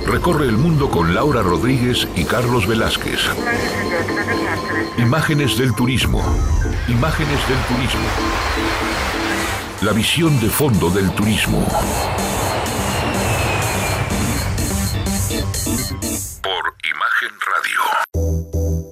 Recorre el mundo con Laura Rodríguez y Carlos Velázquez. Imágenes del turismo. Imágenes del turismo. La visión de fondo del turismo. Por Imagen Radio.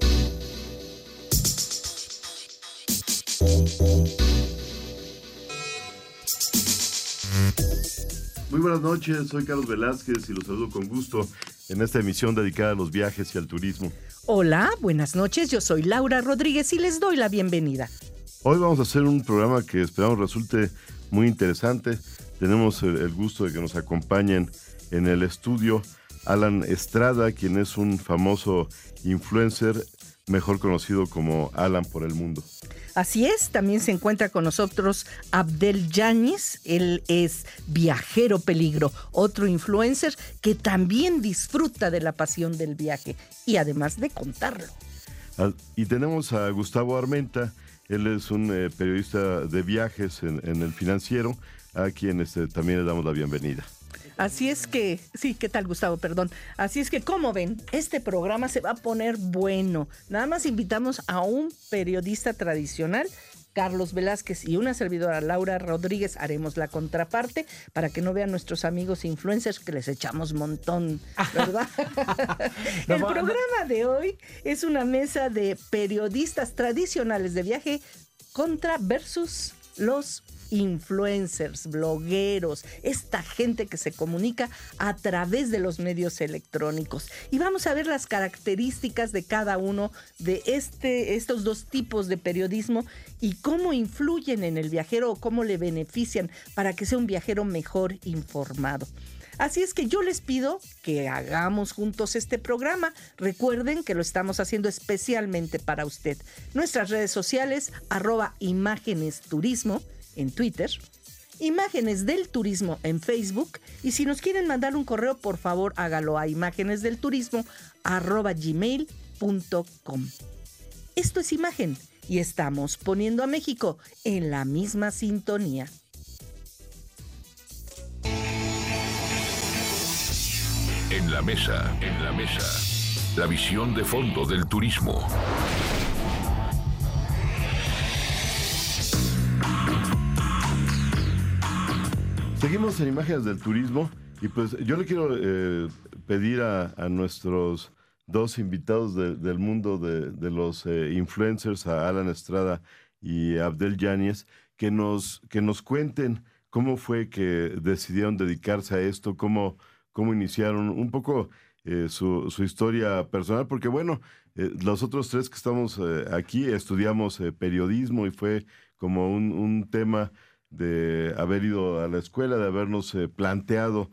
Muy buenas noches, soy Carlos Velázquez y los saludo con gusto en esta emisión dedicada a los viajes y al turismo. Hola, buenas noches, yo soy Laura Rodríguez y les doy la bienvenida. Hoy vamos a hacer un programa que esperamos resulte muy interesante. Tenemos el gusto de que nos acompañen en el estudio Alan Estrada, quien es un famoso influencer, mejor conocido como Alan por el mundo. Así es, también se encuentra con nosotros Abdel Yáñez, él es Viajero Peligro, otro influencer que también disfruta de la pasión del viaje y además de contarlo. Y tenemos a Gustavo Armenta, él es un periodista de viajes en El Financiero, a quien también le damos la bienvenida. Así es que, sí, ¿qué tal, Gustavo? Perdón. Así es que, como ven, este programa se va a poner bueno. Nada más invitamos a un periodista tradicional, Carlos Velázquez, y una servidora, Laura Rodríguez. Haremos la contraparte para que no vean nuestros amigos influencers que les echamos montón, ¿verdad? El programa de hoy es una mesa de periodistas tradicionales de viaje versus los influencers, blogueros, esta gente que se comunica a través de los medios electrónicos. Y vamos a ver las características de cada uno de estos dos tipos de periodismo y cómo influyen en el viajero o cómo le benefician para que sea un viajero mejor informado. Así es que yo les pido que hagamos juntos este programa. Recuerden que lo estamos haciendo especialmente para usted. Nuestras redes sociales, @imágenesturismo en Twitter, Imágenes del Turismo en Facebook, y si nos quieren mandar un correo, por favor hágalo a imágenesdelturismo@gmail.com. Esto es Imagen y estamos poniendo a México en la misma sintonía. En la mesa, la visión de fondo del turismo. Seguimos en Imágenes del Turismo y pues yo le quiero pedir a nuestros dos invitados del mundo de los influencers, a Alan Estrada y a Abdel Yáñez, que nos cuenten cómo fue que decidieron dedicarse a esto, cómo iniciaron un poco su historia personal, porque bueno, los otros tres que estamos aquí estudiamos periodismo y fue como un tema de haber ido a la escuela, de habernos planteado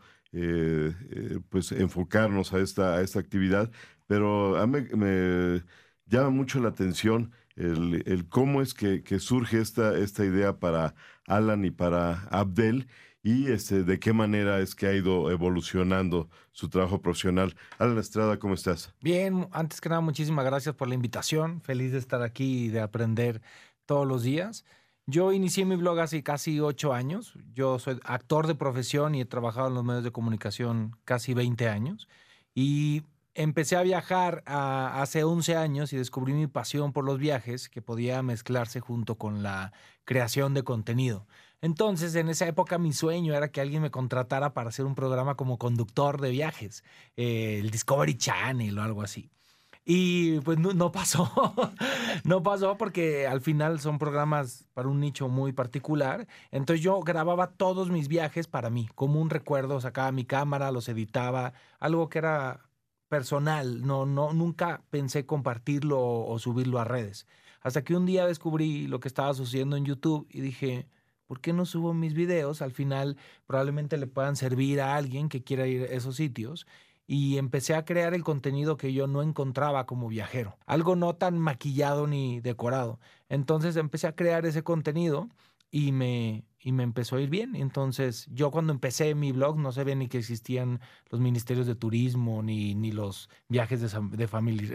pues enfocarnos a esta actividad, pero a mí me llama mucho la atención el cómo es que surge esta idea para Alan y para Abdel, y de qué manera es que ha ido evolucionando su trabajo profesional. Alan Estrada, ¿cómo estás? Bien, antes que nada, muchísimas gracias por la invitación. Feliz de estar aquí y de aprender todos los días. Yo inicié mi blog hace casi 8 años. Yo soy actor de profesión y he trabajado en los medios de comunicación casi 20 años. Y empecé a viajar hace 11 años y descubrí mi pasión por los viajes, que podía mezclarse junto con la creación de contenido. Entonces, en esa época mi sueño era que alguien me contratara para hacer un programa como conductor de viajes, el Discovery Channel o algo así. Y pues no pasó, no pasó porque al final son programas para un nicho muy particular. Entonces yo grababa todos mis viajes para mí, como un recuerdo, sacaba mi cámara, los editaba, algo que era personal, nunca pensé compartirlo o subirlo a redes. Hasta que un día descubrí lo que estaba sucediendo en YouTube y dije, ¿por qué no subo mis videos? Al final probablemente le puedan servir a alguien que quiera ir a esos sitios. Y empecé a crear el contenido que yo no encontraba como viajero. Algo no tan maquillado ni decorado. Entonces empecé a crear ese contenido y me empezó a ir bien. Entonces yo cuando empecé mi blog no sabía ni que existían los ministerios de turismo ni los viajes de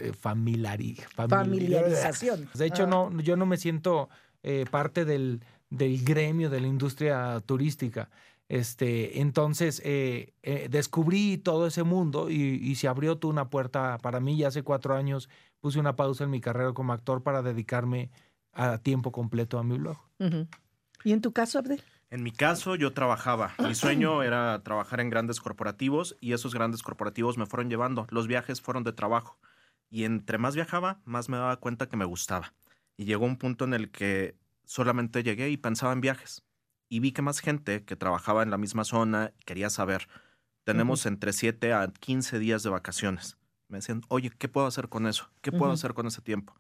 familiarización. De hecho, yo no me siento parte del gremio de la industria turística. Entonces descubrí todo ese mundo y se abrió toda una puerta para mí. Y hace 4 años puse una pausa en mi carrera como actor para dedicarme a tiempo completo a mi blog. Uh-huh. ¿Y en tu caso, Abdel? En mi caso, yo trabajaba. Mi sueño era trabajar en grandes corporativos y esos grandes corporativos me fueron llevando. Los viajes fueron de trabajo. Y entre más viajaba, más me daba cuenta que me gustaba. Y llegó un punto en el que solamente llegué y pensaba en viajes. Y vi que más gente que trabajaba en la misma zona quería saber. Tenemos entre 7 a 15 días de vacaciones. Me decían, oye, ¿qué puedo hacer con eso? ¿Qué puedo hacer con ese tiempo?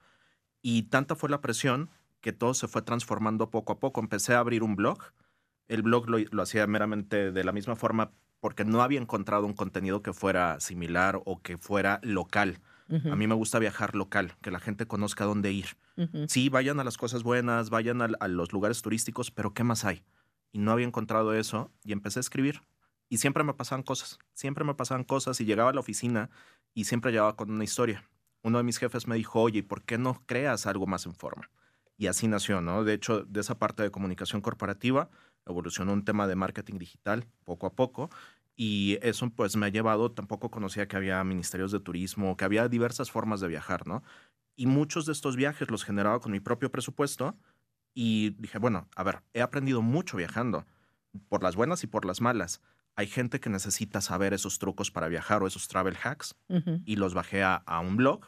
Y tanta fue la presión que todo se fue transformando poco a poco. Empecé a abrir un blog. El blog lo hacía meramente de la misma forma porque no había encontrado un contenido que fuera similar o que fuera local. A mí me gusta viajar local, que la gente conozca dónde ir. Sí, vayan a las cosas buenas, vayan a los lugares turísticos, pero ¿qué más hay? Y no había encontrado eso y empecé a escribir. Y siempre me pasaban cosas y llegaba a la oficina y siempre llegaba con una historia. Uno de mis jefes me dijo, oye, ¿por qué no creas algo más en forma? Y así nació, ¿no? De hecho, de esa parte de comunicación corporativa evolucionó un tema de marketing digital poco a poco. Y eso pues me ha llevado, tampoco conocía que había ministerios de turismo, que había diversas formas de viajar, ¿no? Y muchos de estos viajes los generaba con mi propio presupuesto y dije, bueno, a ver, he aprendido mucho viajando, por las buenas y por las malas. Hay gente que necesita saber esos trucos para viajar o esos travel hacks y los bajé a un blog.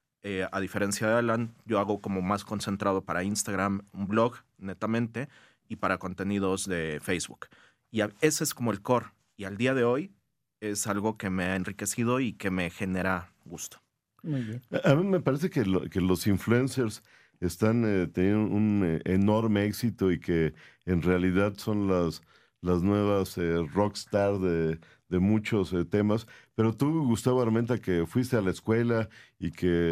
A diferencia de Alan, yo hago como más concentrado para Instagram, un blog netamente y para contenidos de Facebook. Y ese es como el core. Y al día de hoy es algo que me ha enriquecido y que me genera gusto. Muy bien. A mí me parece que los influencers están teniendo un enorme éxito y que en realidad son las nuevas rockstar de muchos temas. Pero tú, Gustavo Armenta, que fuiste a la escuela y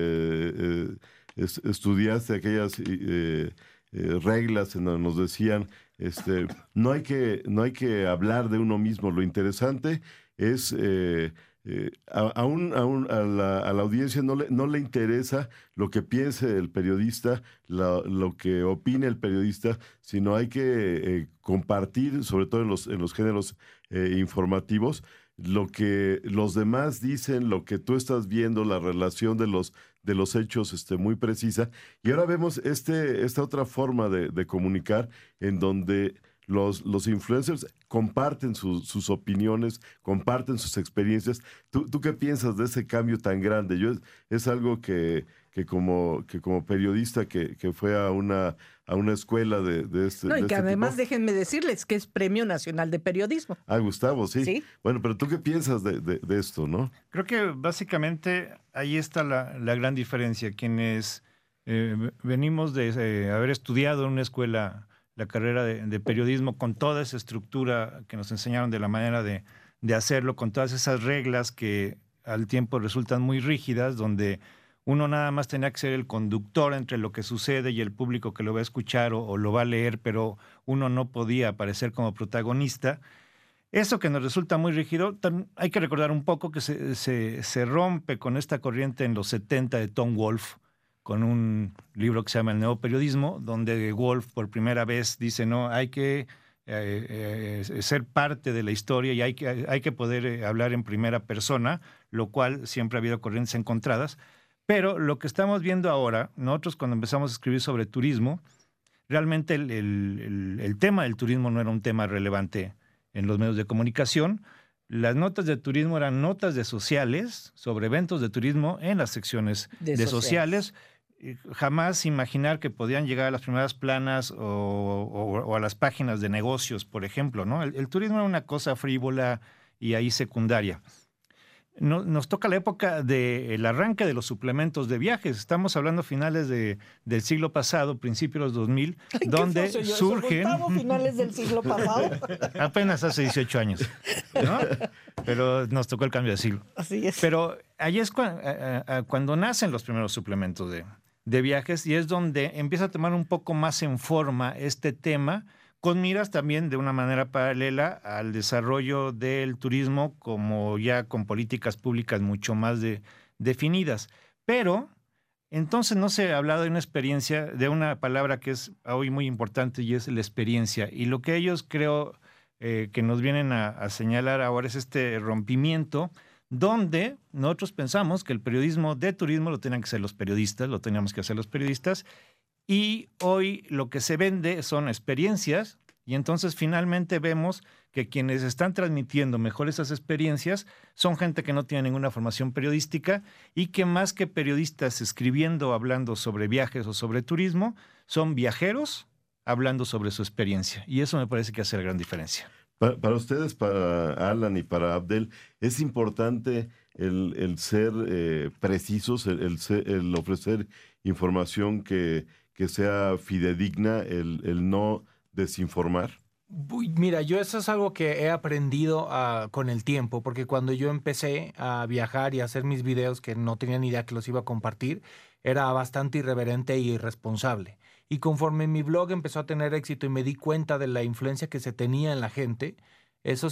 que estudiaste aquellas reglas en donde nos decían no hay que hablar de uno mismo. Lo interesante es a la audiencia no le interesa lo que piense el periodista, lo que opine el periodista, sino hay que compartir, sobre todo en los géneros informativos, lo que los demás dicen, lo que tú estás viendo, la relación de los hechos muy precisa. Y ahora vemos esta otra forma de comunicar en donde los influencers comparten sus opiniones, comparten sus experiencias. ¿Tú qué piensas de ese cambio tan grande? Es algo que como periodista que fue a una escuela de este No, y de que este además tipo. déjenme decirles que es Premio Nacional de Periodismo. Ah, Gustavo, sí. ¿Sí? Bueno, pero ¿tú qué piensas de esto, no? Creo que básicamente ahí está la gran diferencia. Quienes venimos de haber estudiado en una escuela la carrera de periodismo con toda esa estructura que nos enseñaron de la manera de hacerlo, con todas esas reglas que al tiempo resultan muy rígidas, donde uno nada más tenía que ser el conductor entre lo que sucede y el público que lo va a escuchar o lo va a leer, pero uno no podía aparecer como protagonista. Eso que nos resulta muy rígido, hay que recordar un poco que se rompe con esta corriente en los 70 de Tom Wolfe, con un libro que se llama El Nuevo Periodismo, donde Wolfe por primera vez dice, no, hay que ser parte de la historia y hay que poder hablar en primera persona, lo cual siempre ha habido corrientes encontradas. Pero lo que estamos viendo ahora, nosotros cuando empezamos a escribir sobre turismo, realmente el tema del turismo no era un tema relevante en los medios de comunicación. Las notas de turismo eran notas de sociales sobre eventos de turismo en las secciones de sociales. Jamás imaginar que podían llegar a las primeras planas o a las páginas de negocios, por ejemplo, ¿no? El turismo era una cosa frívola y ahí secundaria. Nos toca la época del arranque de los suplementos de viajes. Estamos hablando finales del siglo pasado, principios de los 2000, donde surgen... finales del siglo pasado. Apenas hace 18 años, ¿no? Pero nos tocó el cambio de siglo. Así es. Pero ahí es cuando nacen los primeros suplementos de viajes y es donde empieza a tomar un poco más en forma este tema, con miras también de una manera paralela al desarrollo del turismo, como ya con políticas públicas mucho más definidas. Pero entonces no se ha hablado de una experiencia, de una palabra que es hoy muy importante y es la experiencia. Y lo que ellos creo que nos vienen a señalar ahora es este rompimiento donde nosotros pensamos que el periodismo de turismo lo tenían que hacer los periodistas, lo teníamos que hacer los periodistas, y hoy lo que se vende son experiencias, y entonces finalmente vemos que quienes están transmitiendo mejor esas experiencias son gente que no tiene ninguna formación periodística y que más que periodistas escribiendo, hablando sobre viajes o sobre turismo, son viajeros hablando sobre su experiencia. Y eso me parece que hace la gran diferencia. Para ustedes, para Alan y para Abdel, es importante el ser precisos, el ofrecer información que sea fidedigna, el no desinformar. Mira, yo eso es algo que he aprendido con el tiempo, porque cuando yo empecé a viajar y a hacer mis videos, que no tenía ni idea que los iba a compartir, era bastante irreverente e irresponsable. Y conforme mi blog empezó a tener éxito y me di cuenta de la influencia que se tenía en la gente, eso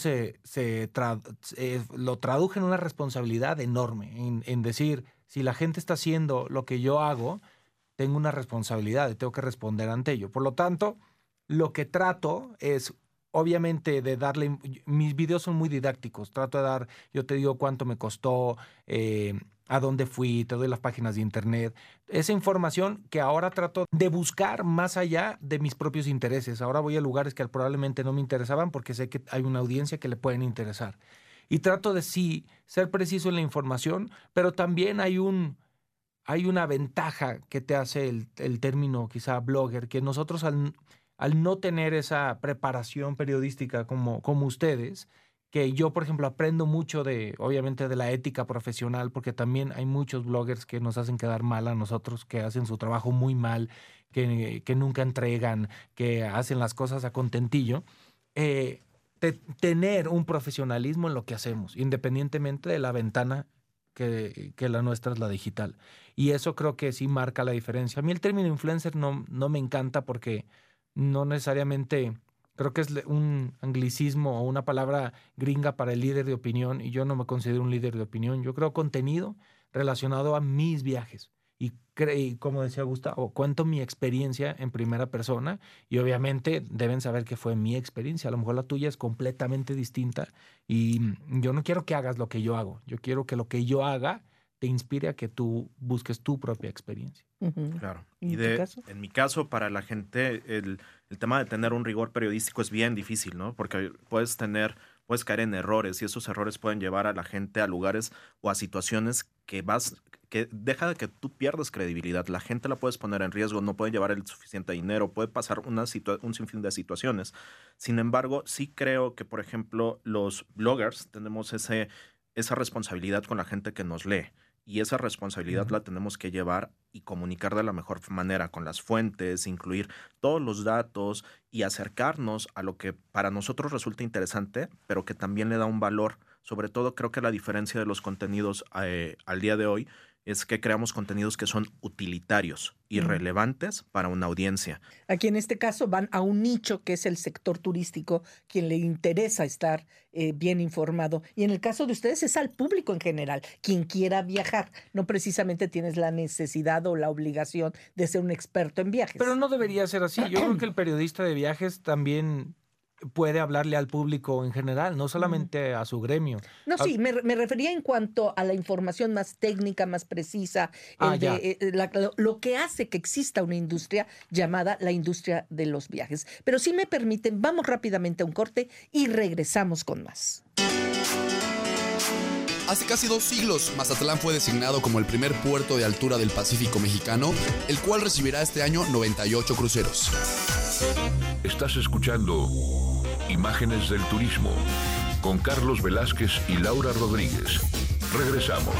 lo traduje en una responsabilidad enorme, en decir, si la gente está haciendo lo que yo hago, tengo una responsabilidad y tengo que responder ante ello. Por lo tanto, lo que trato es, obviamente, de darle... Mis videos son muy didácticos. Trato de dar... Yo te digo cuánto me costó, a dónde fui, te doy las páginas de internet. Esa información que ahora trato de buscar más allá de mis propios intereses. Ahora voy a lugares que probablemente no me interesaban porque sé que hay una audiencia que le pueden interesar. Y trato de sí ser preciso en la información, pero también hay una ventaja que te hace el término quizá blogger, que nosotros al no tener esa preparación periodística como ustedes, que yo, por ejemplo, aprendo mucho obviamente, de la ética profesional, porque también hay muchos bloggers que nos hacen quedar mal a nosotros, que hacen su trabajo muy mal, que nunca entregan, que hacen las cosas a contentillo. Tener un profesionalismo en lo que hacemos, independientemente de la ventana que la nuestra es la digital. Y eso creo que sí marca la diferencia. A mí el término influencer no me encanta porque no necesariamente, creo que es un anglicismo o una palabra gringa para el líder de opinión, y yo no me considero un líder de opinión. Yo creo contenido relacionado a mis viajes. Y como decía Gustavo, cuento mi experiencia en primera persona y obviamente deben saber que fue mi experiencia. A lo mejor la tuya es completamente distinta y yo no quiero que hagas lo que yo hago. Yo quiero que lo que yo haga te inspire a que tú busques tu propia experiencia. Uh-huh. Claro. ¿Y en mi caso, para la gente, el tema de tener un rigor periodístico es bien difícil, ¿no? Porque puedes caer en errores y esos errores pueden llevar a la gente a lugares o a situaciones que deja de que tú pierdas credibilidad. La gente la puedes poner en riesgo, no puede llevar el suficiente dinero, puede pasar un sinfín de situaciones. Sin embargo, sí creo que, por ejemplo, los bloggers tenemos esa responsabilidad con la gente que nos lee. Y esa responsabilidad la tenemos que llevar y comunicar de la mejor manera con las fuentes, incluir todos los datos y acercarnos a lo que para nosotros resulta interesante, pero que también le da un valor. Sobre todo, creo que la diferencia de los contenidos al día de hoy es que creamos contenidos que son utilitarios y relevantes para una audiencia. Aquí en este caso van a un nicho que es el sector turístico, quien le interesa estar bien informado. Y en el caso de ustedes es al público en general, quien quiera viajar. No precisamente tienes la necesidad o la obligación de ser un experto en viajes. Pero no debería ser así. Yo creo que el periodista de viajes también puede hablarle al público en general, no solamente a su gremio. No, sí, me refería en cuanto a la información más técnica, más precisa, lo que hace que exista una industria llamada la industria de los viajes. Pero si me permiten, vamos rápidamente a un corte y regresamos con más. Hace casi 2 siglos, Mazatlán fue designado como el primer puerto de altura del Pacífico mexicano, el cual recibirá este año 98 cruceros. Estás escuchando Imágenes del Turismo con Carlos Velázquez y Laura Rodríguez. Regresamos.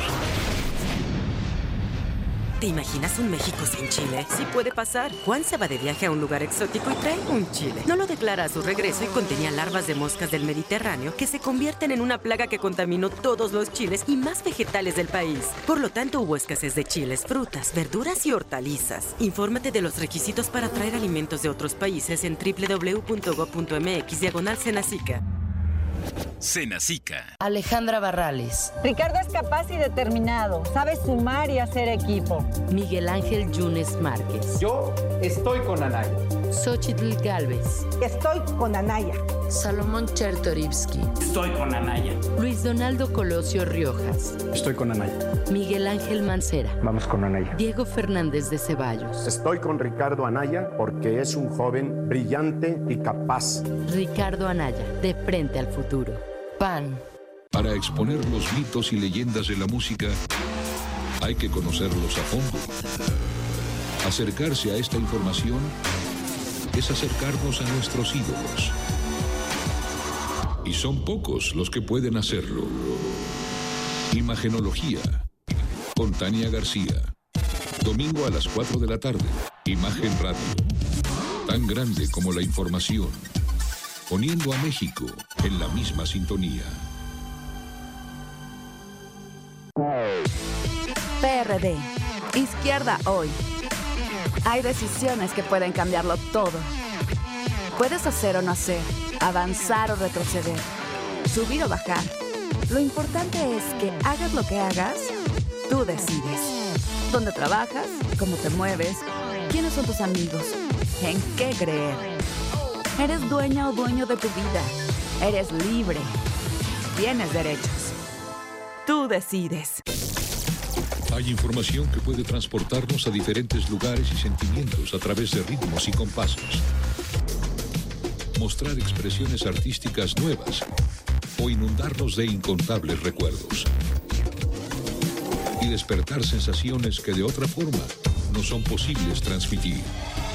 ¿Te imaginas un México sin chile? Sí puede pasar. Juan se va de viaje a un lugar exótico y trae un chile. No lo declara a su regreso y contenía larvas de moscas del Mediterráneo que se convierten en una plaga que contaminó todos los chiles y más vegetales del país. Por lo tanto, hubo escasez de chiles, frutas, verduras y hortalizas. Infórmate de los requisitos para traer alimentos de otros países en www.gov.mx/Senacica. Senacica. Alejandra Barrales. Ricardo es capaz y determinado, sabe sumar y hacer equipo. Miguel Ángel Yunes Márquez. Yo estoy con Anaya. Xochitl Gálvez. Estoy con Anaya. Salomón Chertorivsky. Estoy con Anaya. Luis Donaldo Colosio Riojas. Estoy con Anaya. Miguel Ángel Mancera. Vamos con Anaya. Diego Fernández de Ceballos. Estoy con Ricardo Anaya porque es un joven brillante y capaz. Ricardo Anaya, de frente al futuro. PAN. Para exponer los mitos y leyendas de la música, hay que conocerlos a fondo. Acercarse a esta información es acercarnos a nuestros ídolos. Y son pocos los que pueden hacerlo. Imagenología, con Tania García. Domingo a las 4 de la tarde. Imagen Radio. Tan grande como la información. Poniendo a México en la misma sintonía. PRD. Izquierda hoy. Hay decisiones que pueden cambiarlo todo. Puedes hacer o no hacer, avanzar o retroceder, subir o bajar. Lo importante es que hagas lo que hagas, tú decides. ¿Dónde trabajas? ¿Cómo te mueves? ¿Quiénes son tus amigos? ¿En qué creer? Eres dueña o dueño de tu vida. Eres libre. Tienes derechos. Tú decides. Hay información que puede transportarnos a diferentes lugares y sentimientos a través de ritmos y compases. Mostrar expresiones artísticas nuevas o inundarnos de incontables recuerdos. Y despertar sensaciones que de otra forma no son posibles transmitir.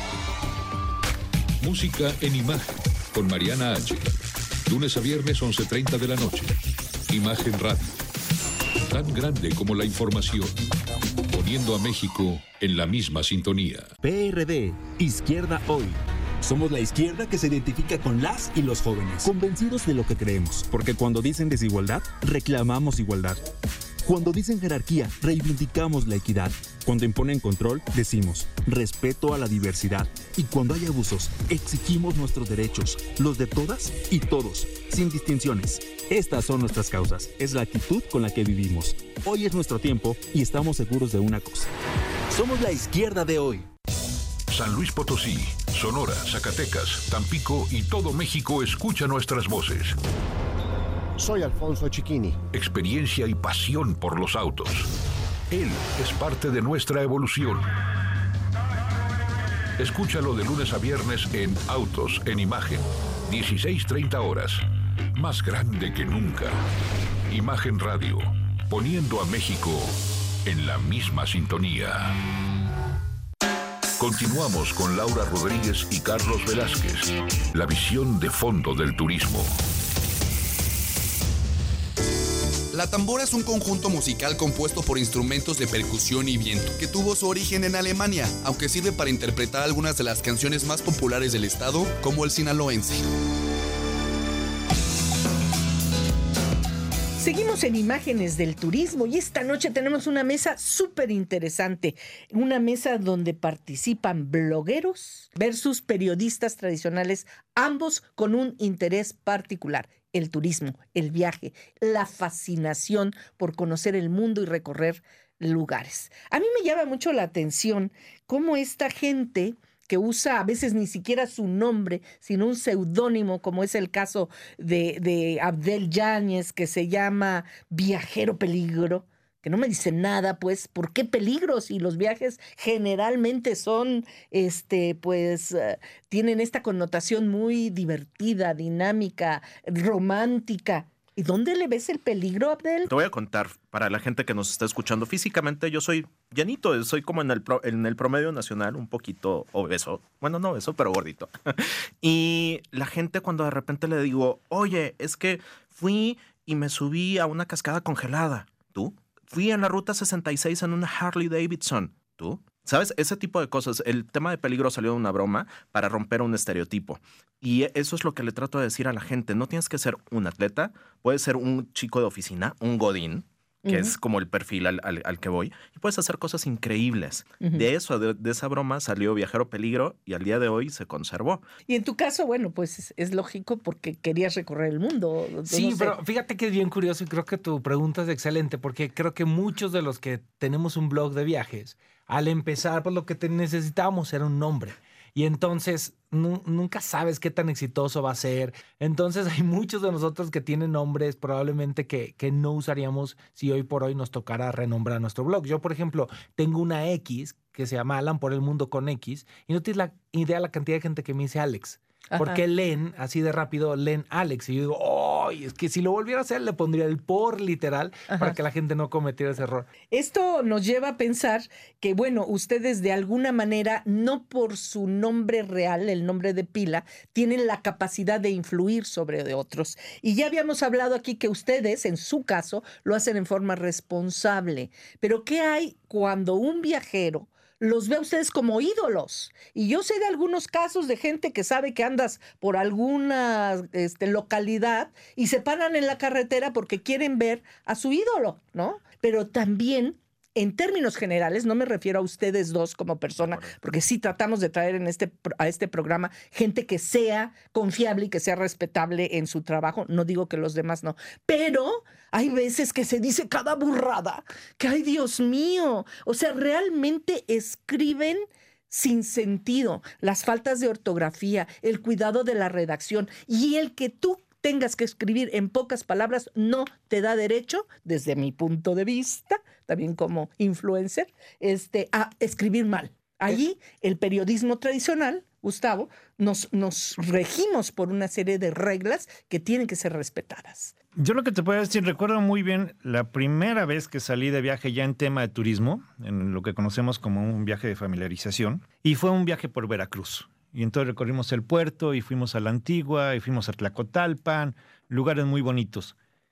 Música en imagen con Mariana H. Lunes a viernes 11:30 de la noche. Imagen Radio. Tan grande como la información. Poniendo a México en la misma sintonía. PRD, Izquierda Hoy. Somos la izquierda que se identifica con las y los jóvenes, convencidos de lo que creemos, porque cuando dicen desigualdad, reclamamos igualdad. Cuando dicen jerarquía, reivindicamos la equidad. Cuando imponen control, decimos respeto a la diversidad. Y cuando hay abusos, exigimos nuestros derechos, los de todas y todos, sin distinciones. Estas son nuestras causas, es la actitud con la que vivimos. Hoy es nuestro tiempo y estamos seguros de una cosa. Somos la izquierda de hoy. San Luis Potosí, Sonora, Zacatecas, Tampico y todo México escucha nuestras voces. Soy Alfonso Chiquini. Experiencia y pasión por los autos. Él es parte de nuestra evolución. Escúchalo de lunes a viernes en Autos en Imagen, 16:30 horas. Más grande que nunca. Imagen Radio, poniendo a México en la misma sintonía. Continuamos con Laura Rodríguez y Carlos Velázquez. La visión de fondo del turismo. La tambora es un conjunto musical compuesto por instrumentos de percusión y viento, que tuvo su origen en Alemania, aunque sirve para interpretar algunas de las canciones más populares del estado, como el sinaloense. Seguimos en Imágenes del Turismo y esta noche tenemos una mesa súper interesante. Una mesa donde participan blogueros versus periodistas tradicionales, ambos con un interés particular. El turismo, el viaje, la fascinación por conocer el mundo y recorrer lugares. A mí me llama mucho la atención cómo esta gente que usa a veces ni siquiera su nombre, sino un seudónimo, como es el caso de Abdel Yáñez, que se llama Viajero Peligro, que no me dice nada, pues, ¿por qué peligro? Si los viajes generalmente son, tienen esta connotación muy divertida, dinámica, romántica. ¿Y dónde le ves el peligro, Abdel? Te voy a contar, para la gente que nos está escuchando, físicamente yo soy llanito, soy como en el promedio nacional, un poquito obeso. Bueno, no obeso, pero gordito. Y la gente cuando de repente le digo, oye, es que fui y me subí a una cascada congelada. ¿Tú? Fui en la Ruta 66 en una Harley Davidson. ¿Tú? ¿Sabes? Ese tipo de cosas. El tema de peligro salió de una broma para romper un estereotipo. Y eso es lo que le trato de decir a la gente. No tienes que ser un atleta. Puedes ser un chico de oficina, un godín, que es como el perfil al que voy. Y puedes hacer cosas increíbles. De eso, de esa broma salió Viajero Peligro y al día de hoy se conservó. Y en tu caso, bueno, pues es lógico porque querías recorrer el mundo. Sí, pero fíjate que es bien curioso y creo que tu pregunta es excelente porque creo que muchos de los que tenemos un blog de viajes, al empezar, pues lo que necesitábamos era un nombre. Y entonces nunca sabes qué tan exitoso va a ser. Entonces hay muchos de nosotros que tienen nombres probablemente que no usaríamos si hoy por hoy nos tocara renombrar nuestro blog. Yo, por ejemplo, tengo una X que se llama Alan por el mundo con X y no tienes la idea la cantidad de gente que me dice Alex. Porque leen, así de rápido, leen Alex. Y yo digo, es que si lo volviera a hacer, le pondría el por literal para que la gente no cometiera ese error. Esto nos lleva a pensar que, bueno, ustedes de alguna manera, no por su nombre real, el nombre de pila, tienen la capacidad de influir sobre otros. Y ya habíamos hablado aquí que ustedes, en su caso, lo hacen en forma responsable. Pero ¿qué hay cuando un viajero los ve a ustedes como ídolos? Y yo sé de algunos casos de gente que sabe que andas por alguna localidad y se paran en la carretera porque quieren ver a su ídolo, ¿no? Pero también, en términos generales, no me refiero a ustedes dos como persona, porque sí tratamos de traer a este programa gente que sea confiable y que sea respetable en su trabajo. No digo que los demás no, pero hay veces que se dice cada burrada, que ¡ay, Dios mío! O sea, realmente escriben sin sentido, las faltas de ortografía, el cuidado de la redacción y el que tú tengas que escribir en pocas palabras no te da derecho, desde mi punto de vista, también como influencer, a escribir mal. Allí el periodismo tradicional, Gustavo, nos regimos por una serie de reglas que tienen que ser respetadas. Yo lo que te puedo decir, recuerdo muy bien la primera vez que salí de viaje ya en tema de turismo, en lo que conocemos como un viaje de familiarización, y fue un viaje por Veracruz. Y entonces recorrimos el puerto y fuimos a la Antigua y fuimos a Tlacotalpan, lugares muy bonitos.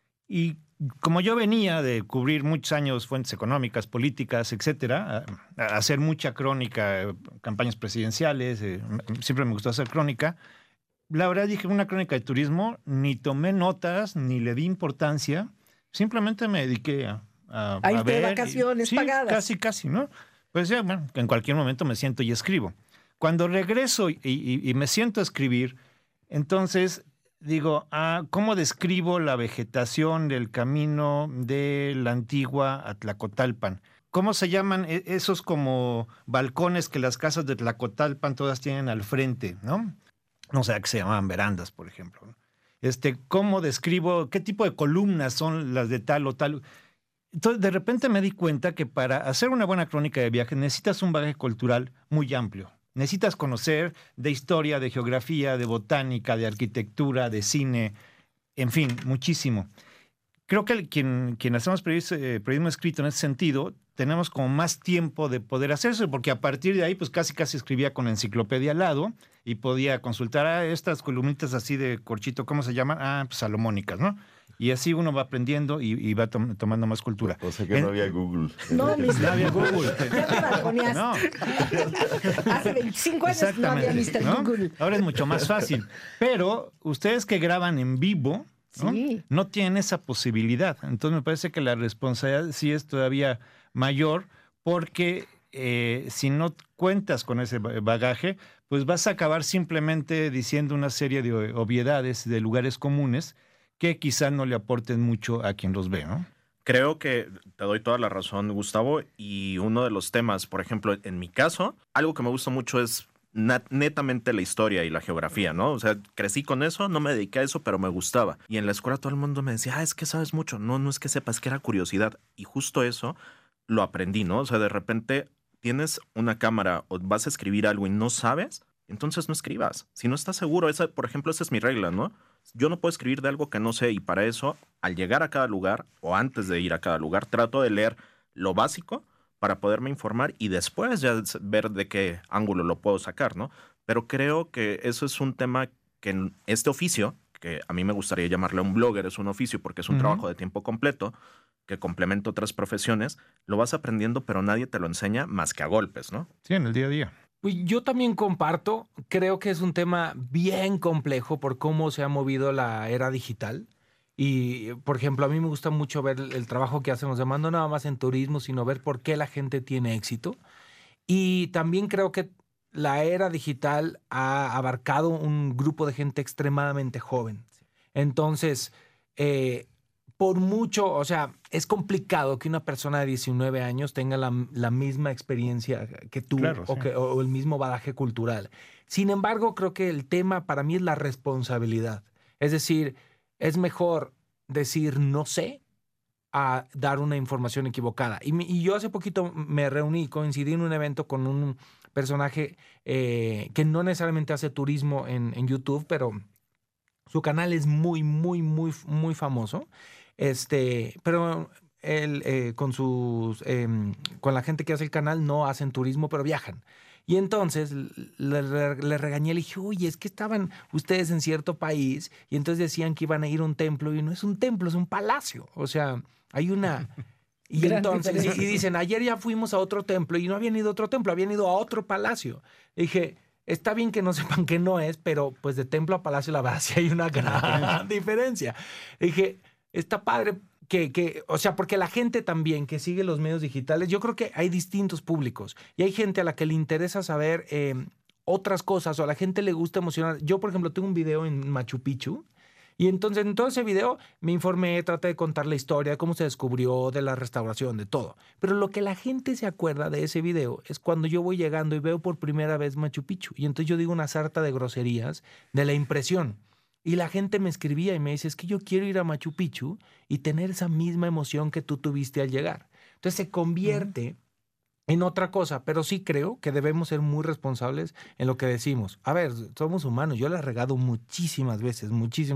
Y como yo venía de cubrir muchos años fuentes económicas, políticas, etcétera, a hacer mucha crónica, campañas presidenciales, siempre me gustó hacer crónica, la verdad dije una crónica de turismo, ni tomé notas, ni le di importancia, simplemente me dediqué a irte ver, de vacaciones pagadas. Casi, ¿no? Pues ya, bueno, en cualquier momento me siento y escribo. Cuando regreso y me siento a escribir, entonces digo, ¿cómo describo la vegetación del camino de la Antigua a Tlacotalpan? ¿Cómo se llaman esos como balcones que las casas de Tlacotalpan todas tienen al frente, ¿no? No sé, que se llamaban verandas, por ejemplo. ¿Cómo describo, qué tipo de columnas son las de tal o tal? Entonces, de repente me di cuenta que para hacer una buena crónica de viaje necesitas un bagaje cultural muy amplio. Necesitas conocer de historia, de geografía, de botánica, de arquitectura, de cine, en fin, muchísimo. Creo que quien hacemos periodismo escrito en ese sentido, tenemos como más tiempo de poder hacer eso, porque a partir de ahí, pues casi escribía con enciclopedia al lado y podía consultar estas columnitas así de corchito, ¿cómo se llaman? Pues salomónicas, ¿no? Y así uno va aprendiendo y va tomando más cultura. O sea que no había Google. No había Google. Ya te balconeaste. No. Hace 25 años no había Mr. Google. Ahora es mucho más fácil. Pero ustedes que graban en vivo, ¿no? Sí. No tienen esa posibilidad. Entonces me parece que la responsabilidad sí es todavía mayor porque si no cuentas con ese bagaje, pues vas a acabar simplemente diciendo una serie de obviedades de lugares comunes que quizá no le aporten mucho a quien los ve, ¿no? Creo que te doy toda la razón, Gustavo, y uno de los temas, por ejemplo, en mi caso, algo que me gusta mucho es netamente la historia y la geografía, ¿no? O sea, crecí con eso, no me dediqué a eso, pero me gustaba. Y en la escuela todo el mundo me decía, es que sabes mucho. No es que sepas, es que era curiosidad. Y justo eso lo aprendí, ¿no? O sea, de repente tienes una cámara o vas a escribir algo y no sabes, entonces no escribas. Si no estás seguro, por ejemplo, esa es mi regla, ¿no? Yo no puedo escribir de algo que no sé y para eso, al llegar a cada lugar o antes de ir a cada lugar, trato de leer lo básico para poderme informar y después ya ver de qué ángulo lo puedo sacar, ¿no? Pero creo que eso es un tema que en este oficio, que a mí me gustaría llamarle un blogger, es un oficio porque es un trabajo de tiempo completo que complementa otras profesiones, lo vas aprendiendo, pero nadie te lo enseña más que a golpes, ¿no? Sí, en el día a día. Pues yo también comparto, creo que es un tema bien complejo por cómo se ha movido la era digital. Y, por ejemplo, a mí me gusta mucho ver el trabajo que hacemos, no nada más en turismo, sino ver por qué la gente tiene éxito. Y también creo que la era digital ha abarcado un grupo de gente extremadamente joven. Entonces, por mucho, o sea, es complicado que una persona de 19 años tenga la misma experiencia que tú, claro, o el mismo bagaje cultural. Sin embargo, creo que el tema para mí es la responsabilidad. Es decir, es mejor decir no sé a dar una información equivocada. Y yo hace poquito coincidí en un evento con un personaje que no necesariamente hace turismo en YouTube, pero su canal es muy, muy, muy, muy famoso. Pero él con la gente que hace el canal no hacen turismo, pero viajan. Y entonces le regañé, le dije, oye, es que estaban ustedes en cierto país y entonces decían que iban a ir a un templo y no es un templo, es un palacio. O sea, hay una... Y entonces y dicen, ayer ya fuimos a otro templo y no habían ido a otro templo, habían ido a otro palacio. Le dije, está bien que no sepan que no es, pero pues de templo a palacio la verdad sí hay una gran diferencia. Le dije, está padre o sea, porque la gente también que sigue los medios digitales, yo creo que hay distintos públicos y hay gente a la que le interesa saber otras cosas o a la gente le gusta emocionar. Yo, por ejemplo, tengo un video en Machu Picchu y entonces en todo ese video me informé, traté de contar la historia, de cómo se descubrió, de la restauración, de todo. Pero lo que la gente se acuerda de ese video es cuando yo voy llegando y veo por primera vez Machu Picchu y entonces yo digo una sarta de groserías de la impresión. Y la gente me escribía y me dice, es que yo quiero ir a Machu Picchu y tener esa misma emoción que tú tuviste al llegar. Entonces se convierte en otra cosa, pero sí creo que debemos ser muy responsables en lo que decimos. A ver, somos humanos, yo la he regado muchísimas veces,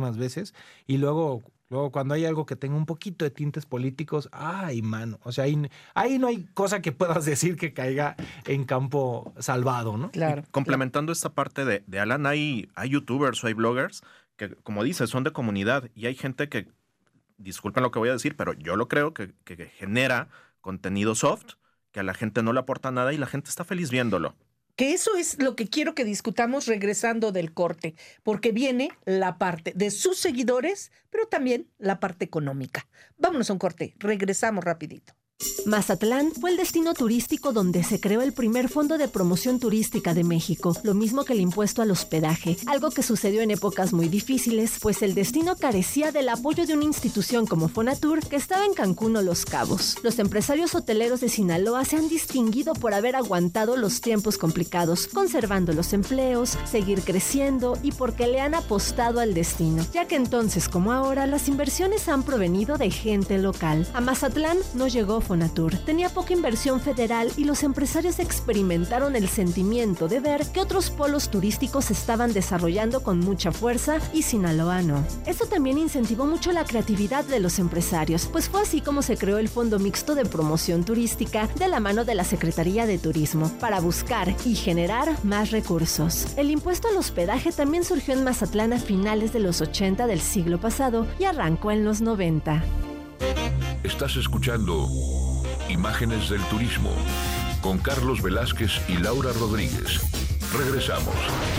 y luego cuando hay algo que tenga un poquito de tintes políticos, ¡ay, mano! O sea, ahí no hay cosa que puedas decir que caiga en campo salvado, ¿no? Claro. Y complementando esta parte de Alan, hay youtubers o hay bloggers que, como dices, son de comunidad y hay gente que, disculpen lo que voy a decir, pero yo lo creo, que genera contenido soft, que a la gente no le aporta nada y la gente está feliz viéndolo. Que eso es lo que quiero que discutamos regresando del corte, porque viene la parte de sus seguidores, pero también la parte económica. Vámonos a un corte, regresamos rapidito. Mazatlán fue el destino turístico donde se creó el primer fondo de promoción turística de México, lo mismo que el impuesto al hospedaje, algo que sucedió en épocas muy difíciles, pues el destino carecía del apoyo de una institución como Fonatur, que estaba en Cancún o Los Cabos. Los empresarios hoteleros de Sinaloa se han distinguido por haber aguantado los tiempos complicados, conservando los empleos, seguir creciendo y porque le han apostado al destino, ya que entonces como ahora las inversiones han provenido de gente local. A Mazatlán no llegó Fonatur, tenía poca inversión federal y los empresarios experimentaron el sentimiento de ver que otros polos turísticos se estaban desarrollando con mucha fuerza y Sinaloa no. Esto también incentivó mucho la creatividad de los empresarios, pues fue así como se creó el Fondo Mixto de Promoción Turística de la mano de la Secretaría de Turismo, para buscar y generar más recursos. El impuesto al hospedaje también surgió en Mazatlán a finales de los 80 del siglo pasado y arrancó en los 90. Estás escuchando Imágenes del Turismo con Carlos Velázquez y Laura Rodríguez. Regresamos.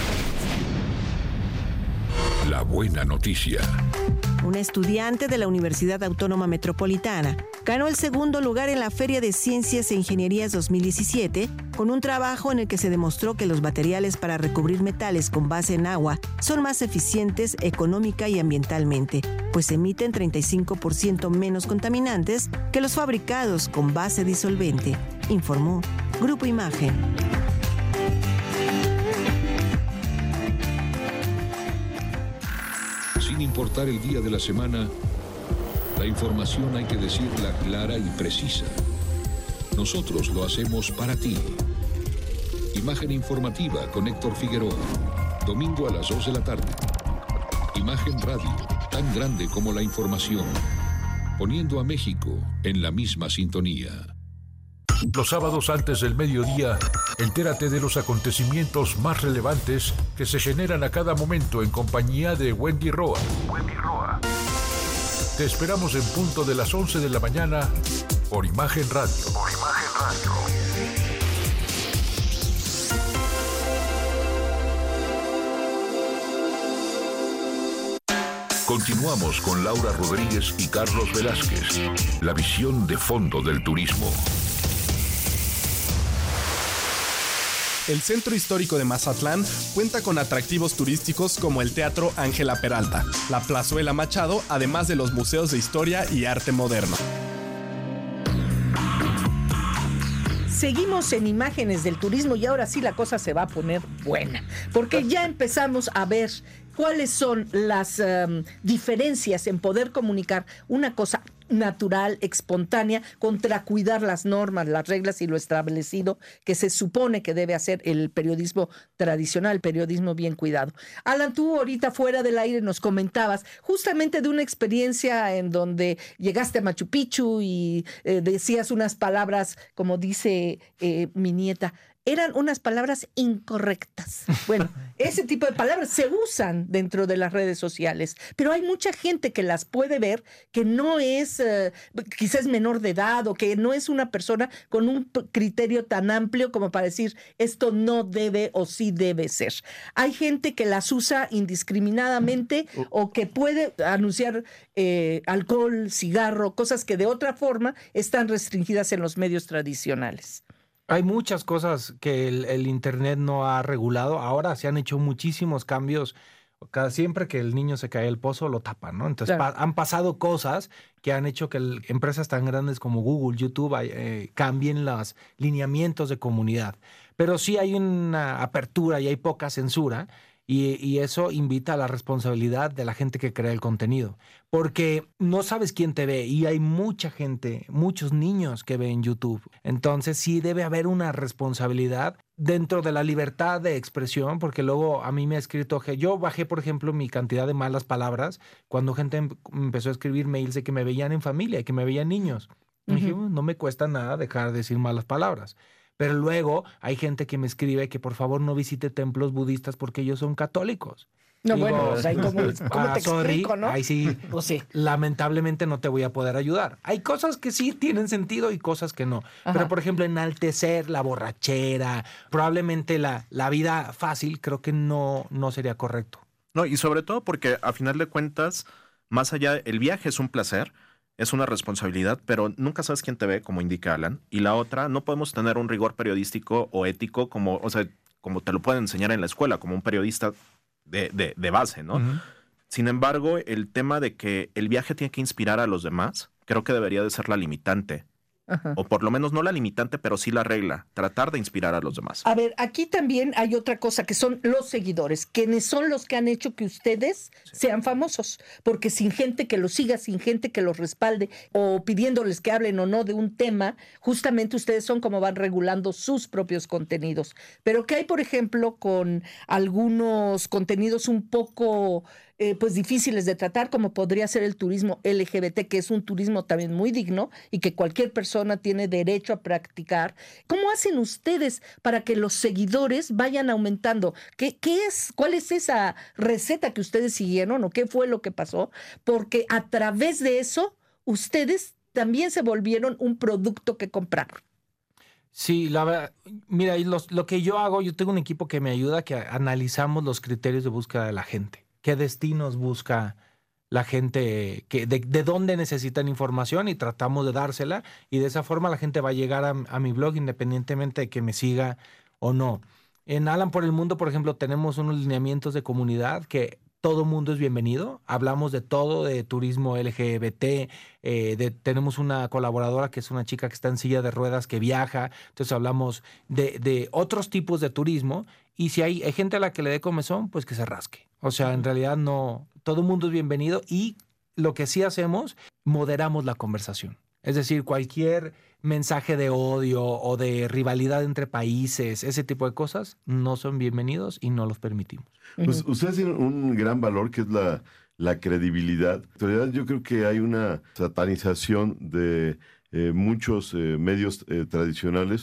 La buena noticia. Una estudiante de la Universidad Autónoma Metropolitana ganó el segundo lugar en la Feria de Ciencias e Ingenierías 2017 con un trabajo en el que se demostró que los materiales para recubrir metales con base en agua son más eficientes económica y ambientalmente, pues emiten 35% menos contaminantes que los fabricados con base disolvente, informó Grupo Imagen. Sin importar el día de la semana, la información hay que decirla clara y precisa. Nosotros lo hacemos para ti. Imagen informativa con Héctor Figueroa. Domingo a las 2 de la tarde. Imagen Radio, tan grande como la información. Poniendo a México en la misma sintonía. Los sábados antes del mediodía, entérate de los acontecimientos más relevantes que se generan a cada momento en compañía de Wendy Roa. Te esperamos en punto de las 11 de la mañana por Imagen Radio. Continuamos con Laura Rodríguez y Carlos Velázquez. La visión de fondo del turismo. El Centro Histórico de Mazatlán cuenta con atractivos turísticos como el Teatro Ángela Peralta, la Plazuela Machado, además de los museos de historia y arte moderno. Seguimos en Imágenes del Turismo y ahora sí la cosa se va a poner buena, porque ya empezamos a ver cuáles son las diferencias en poder comunicar una cosa natural, espontánea, contra cuidar las normas, las reglas y lo establecido que se supone que debe hacer el periodismo tradicional, el periodismo bien cuidado. Alan, tú ahorita fuera del aire nos comentabas justamente de una experiencia en donde llegaste a Machu Picchu y decías unas palabras, como dice mi nieta, eran unas palabras incorrectas. Bueno, ese tipo de palabras se usan dentro de las redes sociales, pero hay mucha gente que las puede ver que no es, quizás menor de edad o que no es una persona con un criterio tan amplio como para decir esto no debe o sí debe ser. Hay gente que las usa indiscriminadamente o que puede anunciar alcohol, cigarro, cosas que de otra forma están restringidas en los medios tradicionales. Hay muchas cosas que el Internet no ha regulado. Ahora se han hecho muchísimos cambios. Siempre que el niño se cae al pozo, lo tapan, ¿no? Entonces han pasado cosas que han hecho que empresas tan grandes como Google, YouTube, cambien los lineamientos de comunidad. Pero sí hay una apertura y hay poca censura. Y eso invita a la responsabilidad de la gente que crea el contenido. Porque no sabes quién te ve y hay mucha gente, muchos niños que ven YouTube. Entonces sí debe haber una responsabilidad dentro de la libertad de expresión, porque luego a mí me ha escrito, yo bajé, por ejemplo, mi cantidad de malas palabras cuando gente empezó a escribir mails de que me veían en familia, que me veían niños. Y dije, no me cuesta nada dejar de decir malas palabras. Pero luego hay gente que me escribe que por favor no visite templos budistas porque ellos son católicos. No, digo, bueno, o sea, ¿cómo te explico, no? Ahí sí, pues sí, lamentablemente no te voy a poder ayudar. Hay cosas que sí tienen sentido y cosas que no. Ajá. Pero, por ejemplo, enaltecer la borrachera, probablemente la vida fácil, creo que no sería correcto. No, y sobre todo porque a final de cuentas, más allá, el viaje es un placer, es una responsabilidad, pero nunca sabes quién te ve, como indica Alan. Y la otra, no podemos tener un rigor periodístico o ético como te lo pueden enseñar en la escuela, como un periodista de base, ¿no? Uh-huh. Sin embargo, el tema de que el viaje tiene que inspirar a los demás, creo que debería de ser la limitante. Ajá. O por lo menos no la limitante, pero sí la regla, tratar de inspirar a los demás. A ver, aquí también hay otra cosa que son los seguidores, quienes son los que han hecho que ustedes sean famosos, porque sin gente que los siga, sin gente que los respalde o pidiéndoles que hablen o no de un tema, justamente ustedes son como van regulando sus propios contenidos. Pero ¿qué hay, por ejemplo, con algunos contenidos un poco pues difíciles de tratar, como podría ser el turismo LGBT, que es un turismo también muy digno y que cualquier persona tiene derecho a practicar? ¿Cómo hacen ustedes para que los seguidores vayan aumentando? ¿Cuál es esa receta que ustedes siguieron o qué fue lo que pasó? Porque a través de eso, ustedes también se volvieron un producto que compraron. Sí, la verdad, mira, lo que yo hago, yo tengo un equipo que me ayuda, que analizamos los criterios de búsqueda de la gente. ¿Qué destinos busca la gente? De dónde necesitan información y tratamos de dársela. Y de esa forma la gente va a llegar a mi blog independientemente de que me siga o no. En Alan por el Mundo, por ejemplo, tenemos unos lineamientos de comunidad que todo mundo es bienvenido. Hablamos de todo, de turismo LGBT. Tenemos una colaboradora que es una chica que está en silla de ruedas que viaja. Entonces hablamos de otros tipos de turismo. Y si hay gente a la que le dé comezón, pues que se rasque. O sea, en realidad no, todo el mundo es bienvenido y lo que sí hacemos, moderamos la conversación. Es decir, cualquier mensaje de odio o de rivalidad entre países, ese tipo de cosas, no son bienvenidos y no los permitimos. Pues ustedes tienen un gran valor que es la credibilidad. En realidad yo creo que hay una satanización de muchos medios tradicionales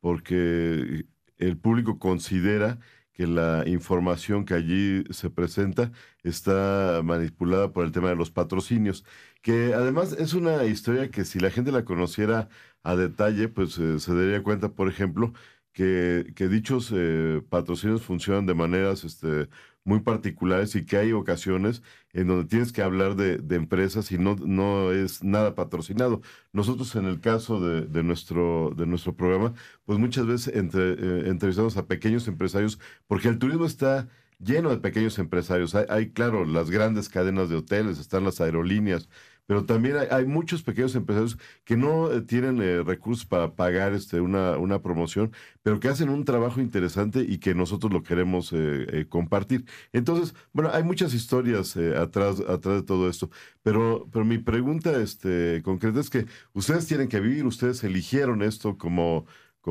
porque el público considera que la información que allí se presenta está manipulada por el tema de los patrocinios, que además es una historia que si la gente la conociera a detalle, pues se daría cuenta, por ejemplo, que dichos patrocinios funcionan de maneras muy particulares y que hay ocasiones en donde tienes que hablar de empresas y no es nada patrocinado. Nosotros en el caso de nuestro programa, pues muchas veces entrevistamos a pequeños empresarios porque el turismo está lleno de pequeños empresarios. Hay, claro, las grandes cadenas de hoteles, están las aerolíneas, pero también hay muchos pequeños empresarios que no tienen recursos para pagar una promoción, pero que hacen un trabajo interesante y que nosotros lo queremos compartir. Entonces, bueno, hay muchas historias atrás de todo esto, pero mi pregunta concreta es que ustedes tienen que vivir, ustedes eligieron esto como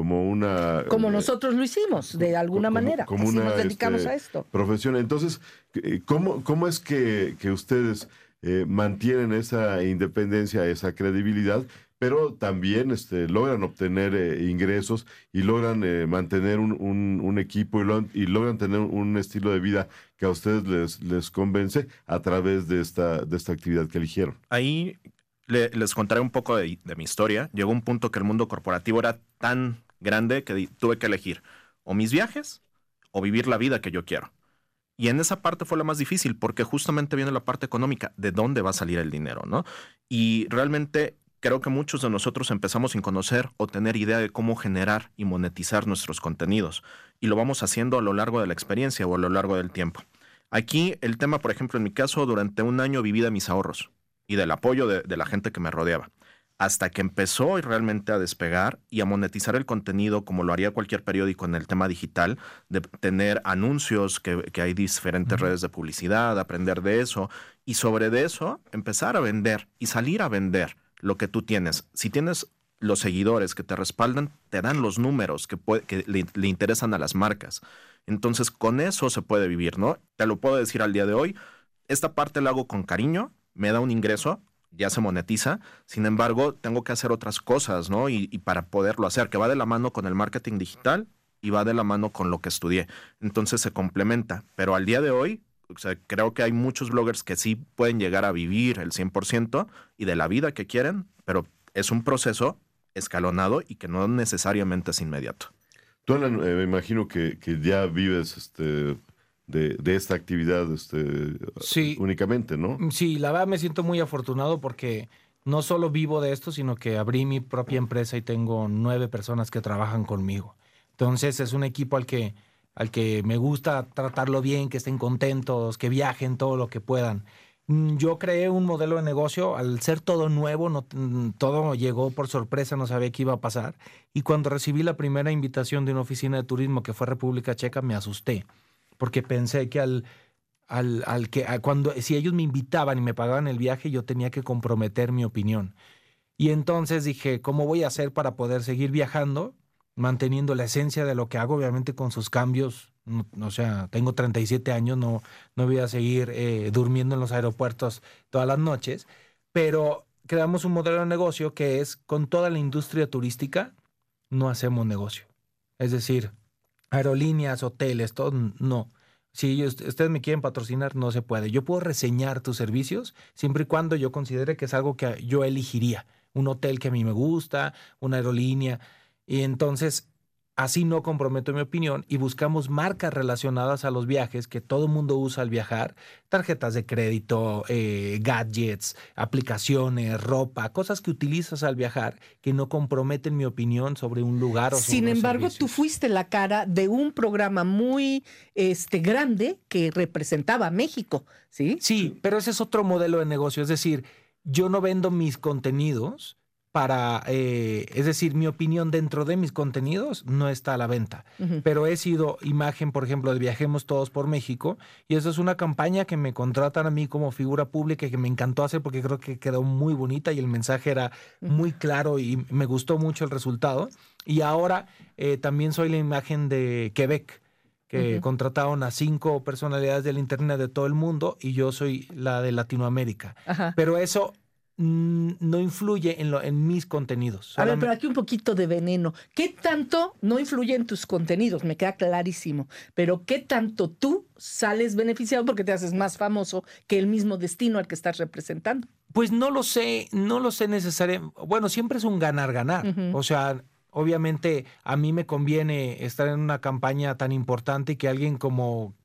una... Como nosotros lo hicimos, de alguna manera. Como así una nos dedicamos a esto. Profesión. Entonces, ¿cómo es que ustedes mantienen esa independencia, esa credibilidad, pero también logran obtener ingresos y logran mantener un equipo y logran tener un estilo de vida que a ustedes les convence a través de esta actividad que eligieron? Ahí les contaré un poco de mi historia. Llegó un punto que el mundo corporativo era tan grande que tuve que elegir o mis viajes o vivir la vida que yo quiero. Y en esa parte fue la más difícil porque justamente viene la parte económica, de dónde va a salir el dinero, ¿no? Y realmente creo que muchos de nosotros empezamos sin conocer o tener idea de cómo generar y monetizar nuestros contenidos. Y lo vamos haciendo a lo largo de la experiencia o a lo largo del tiempo. Aquí el tema, por ejemplo, en mi caso, durante un año viví de mis ahorros y del apoyo de la gente que me rodeaba. Hasta que empezó realmente a despegar y a monetizar el contenido como lo haría cualquier periódico en el tema digital, de tener anuncios, que hay diferentes redes de publicidad, aprender de eso y sobre de eso empezar a vender y salir a vender lo que tú tienes. Si tienes los seguidores que te respaldan, te dan los números que le interesan a las marcas. Entonces con eso se puede vivir, ¿no? Te lo puedo decir al día de hoy, esta parte la hago con cariño, me da un ingreso, ya se monetiza, sin embargo, tengo que hacer otras cosas, ¿no? Y para poderlo hacer, que va de la mano con el marketing digital y va de la mano con lo que estudié. Entonces se complementa, pero al día de hoy, o sea, creo que hay muchos bloggers que sí pueden llegar a vivir el 100% y de la vida que quieren, pero es un proceso escalonado y que no necesariamente es inmediato. Tú, Alan, me imagino que ya vives de esta actividad sí, únicamente, ¿no? Sí, la verdad me siento muy afortunado porque no solo vivo de esto, sino que abrí mi propia empresa y tengo 9 personas que trabajan conmigo. Entonces es un equipo al que me gusta tratarlo bien, que estén contentos, que viajen todo lo que puedan. Yo creé un modelo de negocio, al ser todo nuevo, todo llegó por sorpresa, no sabía qué iba a pasar. Y cuando recibí la primera invitación de una oficina de turismo que fue República Checa, me asusté. Porque pensé que si ellos me invitaban y me pagaban el viaje, yo tenía que comprometer mi opinión. Y entonces dije, ¿cómo voy a hacer para poder seguir viajando, manteniendo la esencia de lo que hago, obviamente con sus cambios? O sea, tengo 37 años, no voy a seguir durmiendo en los aeropuertos todas las noches, pero creamos un modelo de negocio que es, con toda la industria turística, no hacemos negocio. Es decir, aerolíneas, hoteles, todo, no. Si ustedes me quieren patrocinar, no se puede. Yo puedo reseñar tus servicios siempre y cuando yo considere que es algo que yo elegiría. Un hotel que a mí me gusta, una aerolínea. Y entonces, así no comprometo mi opinión y buscamos marcas relacionadas a los viajes que todo el mundo usa al viajar. Tarjetas de crédito, gadgets, aplicaciones, ropa, cosas que utilizas al viajar que no comprometen mi opinión sobre un lugar o sobre Sin embargo, servicios. tú fuiste la cara de un programa muy grande que representaba a México, ¿sí? Sí, pero ese es otro modelo de negocio. Es decir, yo no vendo mis contenidos es decir, mi opinión dentro de mis contenidos no está a la venta. Uh-huh. Pero he sido imagen, por ejemplo, de Viajemos Todos por México, y eso es una campaña que me contratan a mí como figura pública y que me encantó hacer porque creo que quedó muy bonita y el mensaje era muy claro y me gustó mucho el resultado. Y ahora también soy la imagen de Quebec, que contrataron a 5 personalidades del internet de todo el mundo y yo soy la de Latinoamérica. Ajá. Pero eso no influye en mis contenidos. A ver, pero aquí un poquito de veneno. ¿Qué tanto no influye en tus contenidos? Me queda clarísimo. Pero ¿qué tanto tú sales beneficiado porque te haces más famoso que el mismo destino al que estás representando? Pues no lo sé necesariamente. Bueno, siempre es un ganar-ganar. O sea, obviamente a mí me conviene estar en una campaña tan importante y que alguien como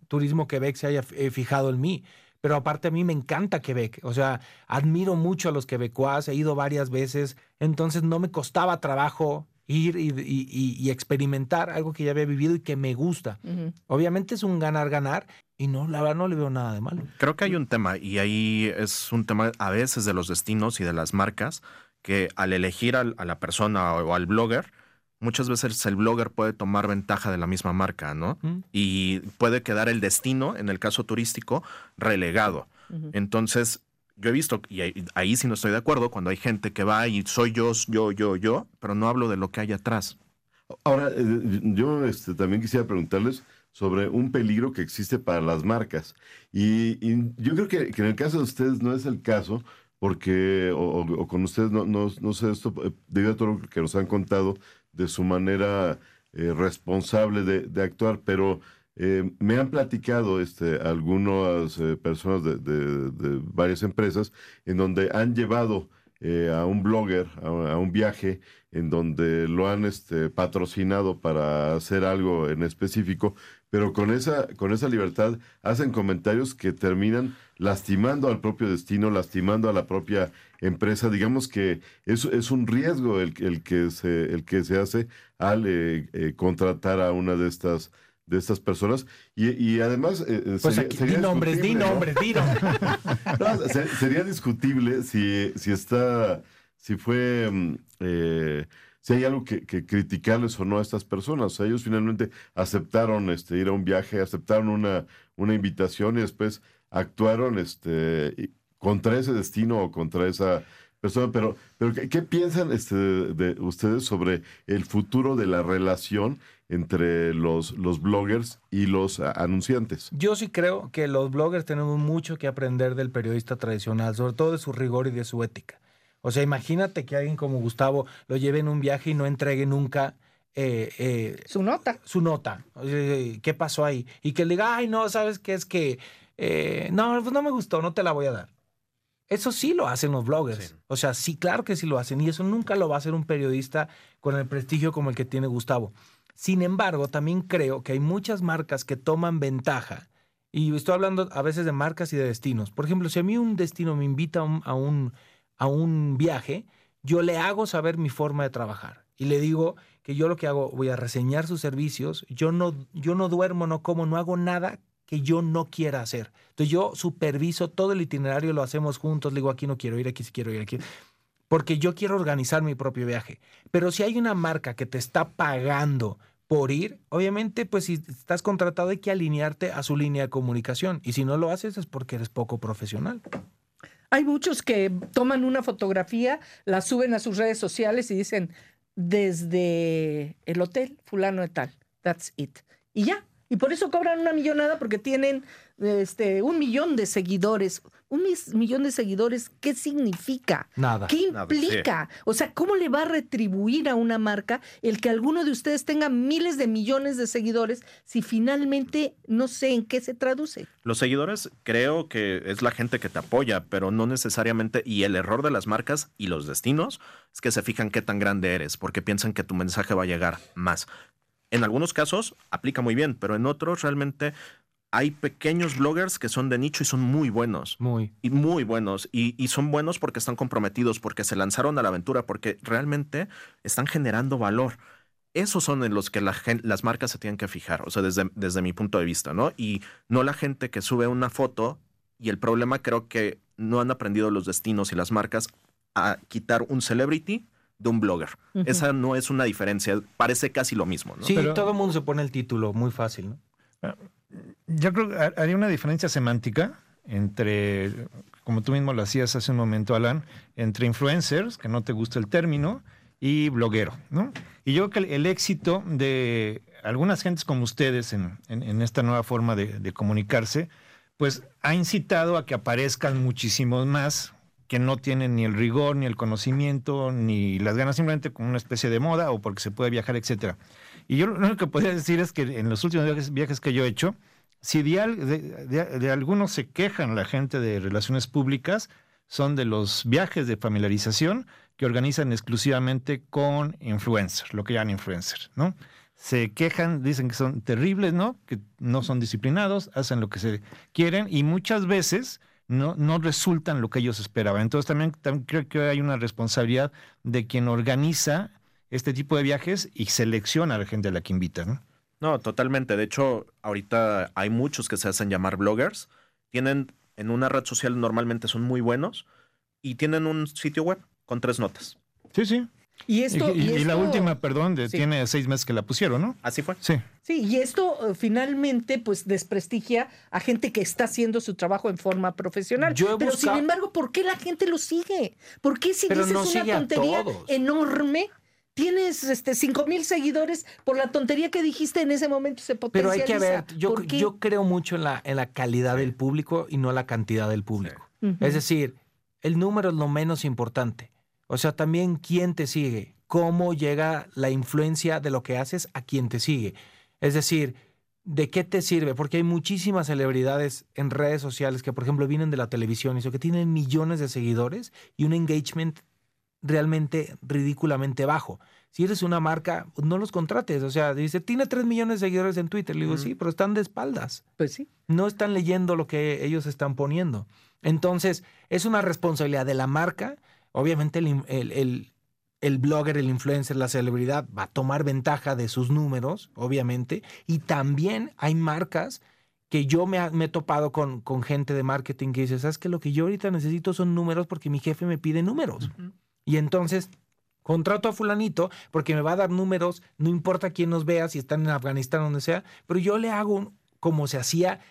Turismo Quebec se haya fijado en mí. Pero aparte a mí me encanta Quebec, o sea, admiro mucho a los quebecuas, he ido varias veces, entonces no me costaba trabajo ir y experimentar algo que ya había vivido y que me gusta. Uh-huh. Obviamente es un ganar-ganar y no, la verdad no le veo nada de malo. Creo que hay un tema, y ahí es un tema a veces de los destinos y de las marcas, que al elegir a la persona o al blogger, muchas veces el blogger puede tomar ventaja de la misma marca, ¿no? Y puede quedar el destino, en el caso turístico, relegado. Entonces, yo he visto, y ahí sí no estoy de acuerdo, cuando hay gente que va y soy yo, pero no hablo de lo que hay atrás. Ahora, yo también quisiera preguntarles sobre un peligro que existe para las marcas. Y yo creo que en el caso de ustedes no es el caso, porque, o con ustedes, no sé esto, debido a todo lo que nos han contado, de su manera responsable de actuar, pero me han platicado algunas personas de varias empresas en donde han llevado a un blogger a un viaje en donde lo han patrocinado para hacer algo en específico, pero con esa libertad hacen comentarios que terminan lastimando al propio destino, lastimando a la propia empresa. Digamos que es un riesgo el que se hace al contratar a una de estas personas y además pues di nombres. No, sería discutible si hay algo que criticarles o no a estas personas. O sea, ellos finalmente aceptaron ir a un viaje, aceptaron una invitación y después actuaron contra ese destino o contra esa persona. Pero ¿qué piensan de ustedes sobre el futuro de la relación entre los bloggers y los anunciantes? Yo sí creo que los bloggers tenemos mucho que aprender del periodista tradicional, sobre todo de su rigor y de su ética. O sea, imagínate que alguien como Gustavo lo lleve en un viaje y no entregue nunca su nota. ¿Qué pasó ahí? Y que le diga, ay, no, ¿sabes qué? Es que no, pues no me gustó, no te la voy a dar. Eso sí lo hacen los bloggers. Sí. O sea, sí, claro que sí lo hacen. Y eso nunca lo va a hacer un periodista con el prestigio como el que tiene Gustavo. Sin embargo, también creo que hay muchas marcas que toman ventaja. Y estoy hablando a veces de marcas y de destinos. Por ejemplo, si a mí un destino me invita a un viaje, yo le hago saber mi forma de trabajar. Y le digo que yo lo que hago, voy a reseñar sus servicios. Yo no duermo, no como, no hago nada que yo no quiera hacer. Entonces yo superviso todo el itinerario, lo hacemos juntos. Le digo, aquí no quiero ir, aquí sí quiero ir, aquí. Porque yo quiero organizar mi propio viaje. Pero si hay una marca que te está pagando por ir, obviamente, pues si estás contratado hay que alinearte a su línea de comunicación. Y si no lo haces es porque eres poco profesional. Hay muchos que toman una fotografía, la suben a sus redes sociales y dicen, desde el hotel fulano de tal, that's it. Y ya. Y por eso cobran una millonada, porque tienen 1 millón de seguidores. 1 millón de seguidores, ¿qué significa? Nada. ¿Qué implica? Nada, sí. O sea, ¿cómo le va a retribuir a una marca el que alguno de ustedes tenga miles de millones de seguidores si finalmente no sé en qué se traduce? Los seguidores creo que es la gente que te apoya, pero no necesariamente. Y el error de las marcas y los destinos es que se fijan qué tan grande eres, porque piensan que tu mensaje va a llegar más. En algunos casos aplica muy bien, pero en otros realmente hay pequeños bloggers que son de nicho y son muy buenos. Muy buenos. Y son buenos porque están comprometidos, porque se lanzaron a la aventura, porque realmente están generando valor. Esos son en los que las marcas se tienen que fijar, o sea, desde mi punto de vista, ¿no? Y no la gente que sube una foto, y el problema creo que no han aprendido los destinos y las marcas a quitar un celebrity de un blogger. Uh-huh. Esa no es una diferencia, parece casi lo mismo, ¿no? Sí, pero todo el mundo se pone el título, muy fácil, ¿no? Yo creo que haría una diferencia semántica entre, como tú mismo lo hacías hace un momento, Alan, entre influencers, que no te gusta el término, y bloguero, ¿no? Y yo creo que el éxito de algunas gentes como ustedes en esta nueva forma de comunicarse, pues ha incitado a que aparezcan muchísimos más que no tienen ni el rigor, ni el conocimiento, ni las ganas, simplemente como una especie de moda o porque se puede viajar, etcétera. Y yo lo único que podría decir es que en los últimos viajes que yo he hecho, si de algunos se quejan la gente de relaciones públicas, son de los viajes de familiarización que organizan exclusivamente con influencers, lo que llaman influencers, ¿no? se quejan, dicen que son terribles, ¿no? Que no son disciplinados, hacen lo que se quieren y muchas veces no resultan lo que ellos esperaban. Entonces también creo que hay una responsabilidad de quien organiza este tipo de viajes y selecciona a la gente a la que invita, ¿no? No, totalmente. De hecho, ahorita hay muchos que se hacen llamar bloggers. Tienen en una red social, normalmente son muy buenos y tienen un sitio web con 3 notas. Sí. Y la última, tiene 6 meses que la pusieron, ¿no? Así fue. Sí. Sí, y esto finalmente pues desprestigia a gente que está haciendo su trabajo en forma profesional. Pero sin embargo, ¿por qué la gente lo sigue? ¿Por qué si dices una tontería enorme, tienes 5,000 seguidores por la tontería que dijiste en ese momento se potencializa? Pero hay que ver, yo creo mucho en la calidad del público y no la cantidad del público. Sí. Es decir, el número es lo menos importante. O sea, también quién te sigue, cómo llega la influencia de lo que haces a quien te sigue. Es decir, ¿de qué te sirve? Porque hay muchísimas celebridades en redes sociales que, por ejemplo, vienen de la televisión y eso, que tienen millones de seguidores y un engagement realmente ridículamente bajo. Si eres una marca, no los contrates. O sea, dice, tiene 3 millones de seguidores en Twitter. Le digo, sí, pero están de espaldas. Pues sí. No están leyendo lo que ellos están poniendo. Entonces, es una responsabilidad de la marca. Obviamente el blogger, el influencer, la celebridad va a tomar ventaja de sus números, obviamente. Y también hay marcas que yo me he topado con gente de marketing que dice, ¿sabes qué? Lo que yo ahorita necesito son números porque mi jefe me pide números. Uh-huh. Y entonces contrato a fulanito porque me va a dar números, no importa quién nos vea, si están en Afganistán o donde sea, pero yo le hago como se hacía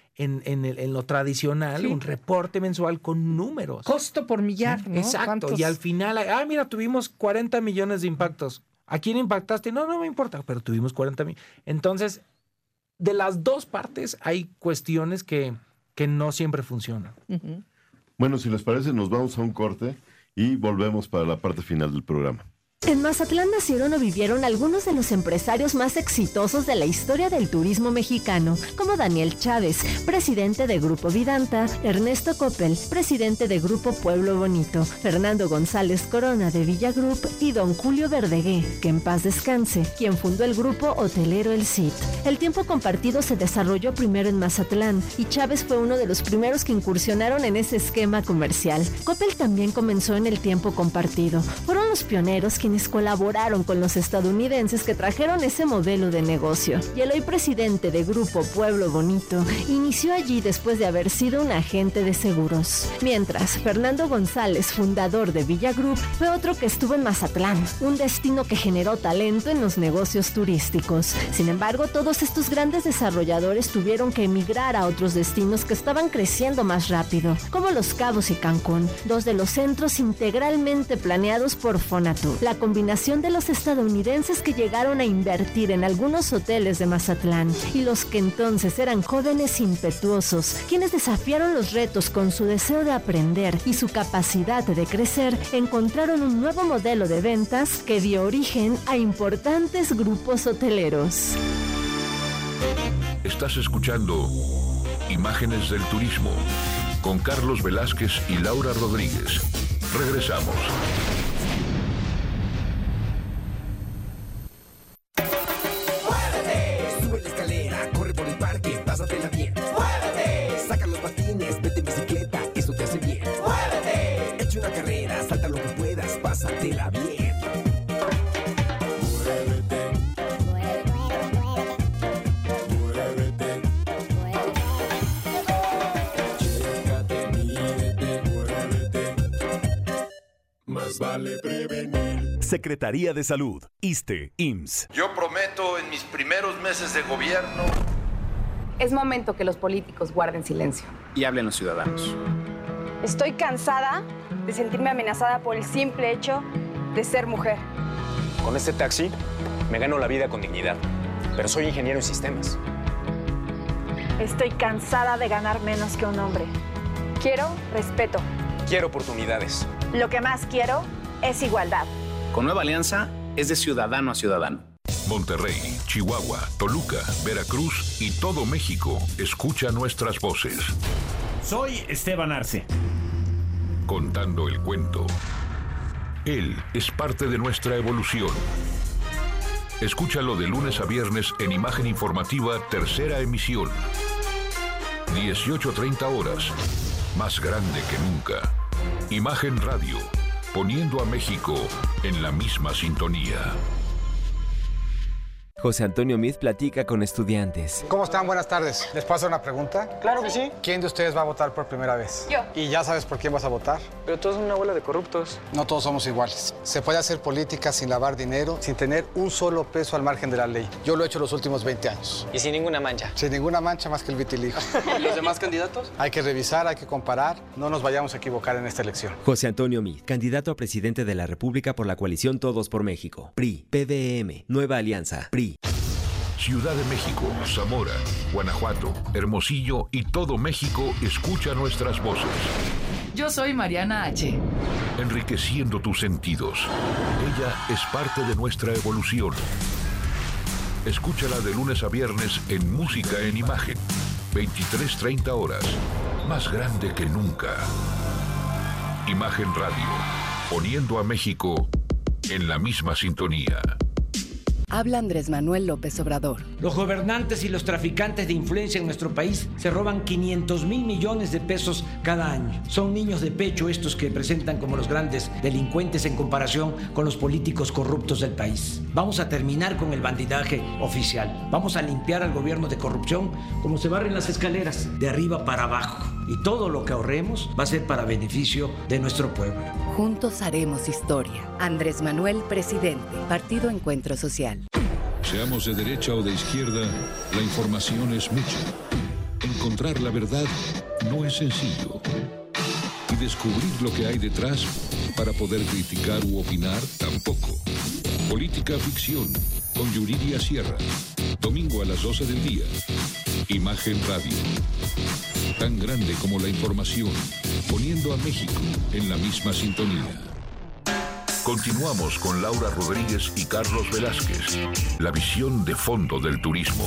en lo tradicional, un reporte mensual con números. Costo por millar, ¿no? Exacto. ¿Cuántos? Y al final, mira, tuvimos 40 millones de impactos. ¿A quién impactaste? No me importa, pero tuvimos 40 millones. Entonces, de las dos partes hay cuestiones que no siempre funcionan. Uh-huh. Bueno, si les parece, nos vamos a un corte y volvemos para la parte final del programa. En Mazatlán nacieron o vivieron algunos de los empresarios más exitosos de la historia del turismo mexicano, como Daniel Chávez, presidente de Grupo Vidanta, Ernesto Coppel, presidente de Grupo Pueblo Bonito, Fernando González Corona de Villa Group y don Julio Verdegué, que en paz descanse, quien fundó el grupo hotelero El Cid. El tiempo compartido se desarrolló primero en Mazatlán y Chávez fue uno de los primeros que incursionaron en ese esquema comercial. Coppel también comenzó en el tiempo compartido. Fueron los pioneros quienes colaboraron con los estadounidenses que trajeron ese modelo de negocio. Y el hoy presidente de Grupo Pueblo Bonito inició allí después de haber sido un agente de seguros. Mientras, Fernando González, fundador de Villa Group, fue otro que estuvo en Mazatlán, un destino que generó talento en los negocios turísticos. Sin embargo, todos estos grandes desarrolladores tuvieron que emigrar a otros destinos que estaban creciendo más rápido, como Los Cabos y Cancún, dos de los centros integralmente planeados por Fonatur. La combinación de los estadounidenses que llegaron a invertir en algunos hoteles de Mazatlán y los que entonces eran jóvenes impetuosos, quienes desafiaron los retos con su deseo de aprender y su capacidad de crecer, encontraron un nuevo modelo de ventas que dio origen a importantes grupos hoteleros. Estás escuchando Imágenes del Turismo con Carlos Velázquez y Laura Rodríguez. Regresamos. Pásatela bien. Muévete. Muévete. Chécate, mídete, muévete. Más vale prevenir. Secretaría de Salud, ISSSTE, IMSS. Yo prometo en mis primeros meses de gobierno. Es momento que los políticos guarden silencio. Y hablen los ciudadanos. Estoy cansada de sentirme amenazada por el simple hecho de ser mujer. Con este taxi me gano la vida con dignidad, pero soy ingeniero en sistemas. Estoy cansada de ganar menos que un hombre. Quiero respeto. Quiero oportunidades. Lo que más quiero es igualdad. Con Nueva Alianza es de ciudadano a ciudadano. Monterrey, Chihuahua, Toluca, Veracruz y todo México escucha nuestras voces. Soy Esteban Arce. Contando el cuento. Él es parte de nuestra evolución. Escúchalo de lunes a viernes en Imagen Informativa, tercera emisión. 18:30 horas. Más grande que nunca. Imagen Radio, poniendo a México en la misma sintonía. José Antonio Meade platica con estudiantes. ¿Cómo están? Buenas tardes. ¿Les puedo hacer una pregunta? Claro que sí. ¿Quién de ustedes va a votar por primera vez? Yo. ¿Y ya sabes por quién vas a votar? Pero todos son una bola de corruptos. No todos somos iguales. Se puede hacer política sin lavar dinero, sin tener un solo peso al margen de la ley. Yo lo he hecho los últimos 20 años. ¿Y sin ninguna mancha? Sin ninguna mancha más que el vitiligo. ¿Y los demás candidatos? Hay que revisar, hay que comparar. No nos vayamos a equivocar en esta elección. José Antonio Meade, candidato a presidente de la República por la coalición Todos por México. PRI, PDM, Nueva Alianza, PRI. Ciudad de México, Zamora, Guanajuato, Hermosillo y todo México escucha nuestras voces. Yo soy Mariana H. Enriqueciendo tus sentidos. Ella es parte de nuestra evolución. Escúchala de lunes a viernes en Música en Imagen. 23:30 horas. Más grande que nunca. Imagen Radio, poniendo a México en la misma sintonía. Habla Andrés Manuel López Obrador. Los gobernantes y los traficantes de influencia en nuestro país se roban 500,000 millones de pesos cada año. Son niños de pecho estos que presentan como los grandes delincuentes en comparación con los políticos corruptos del país. Vamos a terminar con el bandidaje oficial. Vamos a limpiar al gobierno de corrupción como se barren las escaleras, de arriba para abajo. Y todo lo que ahorremos va a ser para beneficio de nuestro pueblo. Juntos haremos historia. Andrés Manuel, presidente. Partido Encuentro Social. Seamos de derecha o de izquierda, la información es mucha. Encontrar la verdad no es sencillo. Y descubrir lo que hay detrás para poder criticar u opinar tampoco. Política Ficción con Yuridia Sierra. Domingo a las 12 del día. Imagen Radio. Tan grande como la información, poniendo a México en la misma sintonía. Continuamos con Laura Rodríguez y Carlos Velázquez. La visión de fondo del turismo.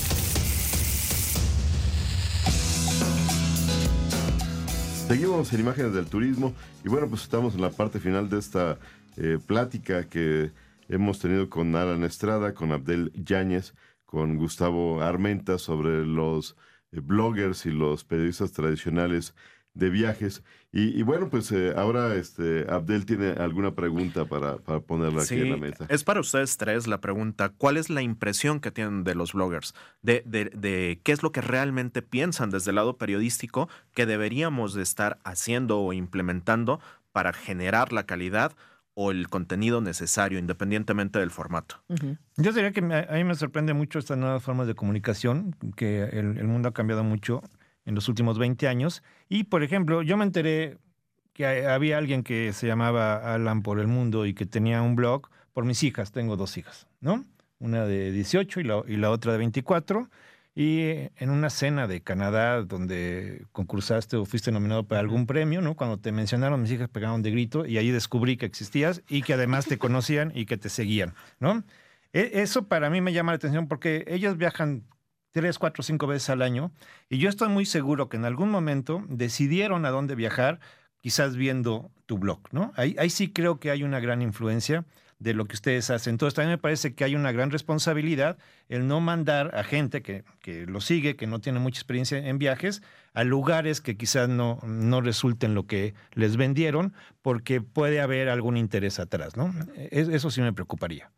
Seguimos en Imágenes del Turismo y bueno, pues estamos en la parte final de esta plática que hemos tenido con Alan Estrada, con Abdel Yáñez, con Gustavo Armenta sobre los bloggers y los periodistas tradicionales de viajes. Y bueno, pues ahora Abdel tiene alguna pregunta para ponerla aquí en la mesa. Es para ustedes tres la pregunta. ¿Cuál es la impresión que tienen de los bloggers? De qué es lo que realmente piensan desde el lado periodístico que deberíamos de estar haciendo o implementando para generar la calidad o el contenido necesario, independientemente del formato. Uh-huh. Yo diría que a mí me sorprende mucho estas nuevas formas de comunicación, que el mundo ha cambiado mucho en los últimos 20 años. Y, por ejemplo, yo me enteré que había alguien que se llamaba Alan por el Mundo y que tenía un blog por mis hijas. Tengo 2 hijas, ¿no? Una de 18 y la otra de 24. Y en una cena de Canadá donde concursaste o fuiste nominado para algún premio, ¿no? Cuando te mencionaron, mis hijas pegaron de grito y ahí descubrí que existías y que además te conocían y que te seguían, ¿no? Eso para mí me llama la atención porque ellas viajan 3, 4, 5 veces al año y yo estoy muy seguro que en algún momento decidieron a dónde viajar, quizás viendo tu blog, ¿no? Ahí sí creo que hay una gran influencia de lo que ustedes hacen. Entonces también me parece que hay una gran responsabilidad el no mandar a gente que lo sigue, que no tiene mucha experiencia en viajes, a lugares que quizás no resulten lo que les vendieron, porque puede haber algún interés atrás, ¿no? Eso sí me preocuparía.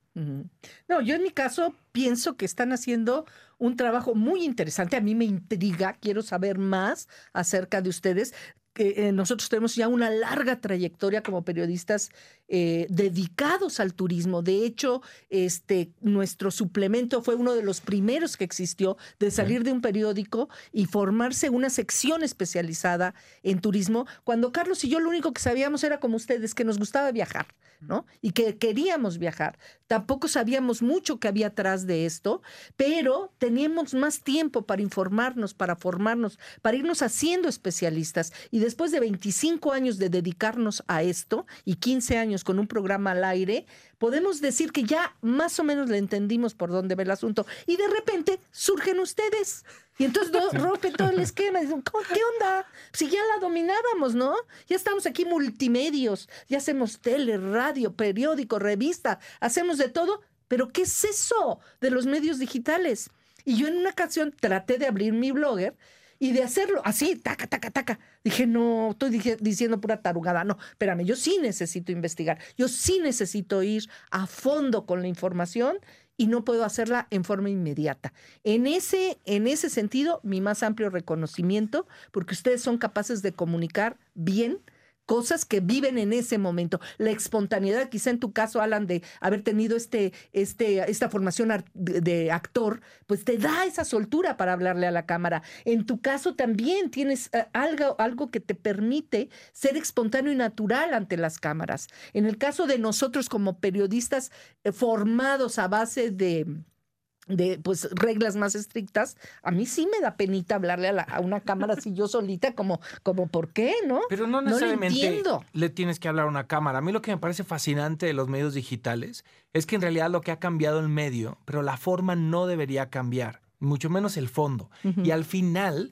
No, yo en mi caso pienso que están haciendo un trabajo muy interesante. A mí me intriga, quiero saber más acerca de ustedes. Nosotros tenemos ya una larga trayectoria como periodistas dedicados al turismo. De hecho, nuestro suplemento fue uno de los primeros que existió de salir de un periódico y formarse una sección especializada en turismo, cuando Carlos y yo lo único que sabíamos era como ustedes, que nos gustaba viajar, ¿no? Y que queríamos viajar. Tampoco sabíamos mucho que había atrás de esto, pero teníamos más tiempo para informarnos, para formarnos, para irnos haciendo especialistas. Y después de 25 años de dedicarnos a esto y 15 años con un programa al aire, podemos decir que ya más o menos le entendimos por dónde va el asunto. Y de repente surgen ustedes. Y entonces rompe todo el esquema. Dicen, ¿qué onda? Si ya la dominábamos, ¿no? Ya estamos aquí multimedios, ya hacemos tele, radio, periódico, revista, hacemos de todo, ¿Pero qué es eso de los medios digitales? Y yo en una ocasión traté de abrir mi Blogger y de hacerlo así, taca, taca, taca. Dije, no, estoy diciendo pura tarugada. No, espérame, yo sí necesito investigar. Yo sí necesito ir a fondo con la información y no puedo hacerla en forma inmediata. En ese sentido, mi más amplio reconocimiento, porque ustedes son capaces de comunicar bien cosas que viven en ese momento. La espontaneidad, quizá en tu caso, Alan, de haber tenido esta formación de actor, pues te da esa soltura para hablarle a la cámara. En tu caso también tienes algo que te permite ser espontáneo y natural ante las cámaras. En el caso de nosotros como periodistas formados a base de pues reglas más estrictas, a mí sí me da penita hablarle a una cámara así yo solita, como ¿por qué, no? Pero no lo necesariamente entiendo. le tienes que hablar a una cámara. A mí lo que me parece fascinante de los medios digitales es que en realidad lo que ha cambiado el medio, pero la forma no debería cambiar, mucho menos el fondo. Ujú. Y al final,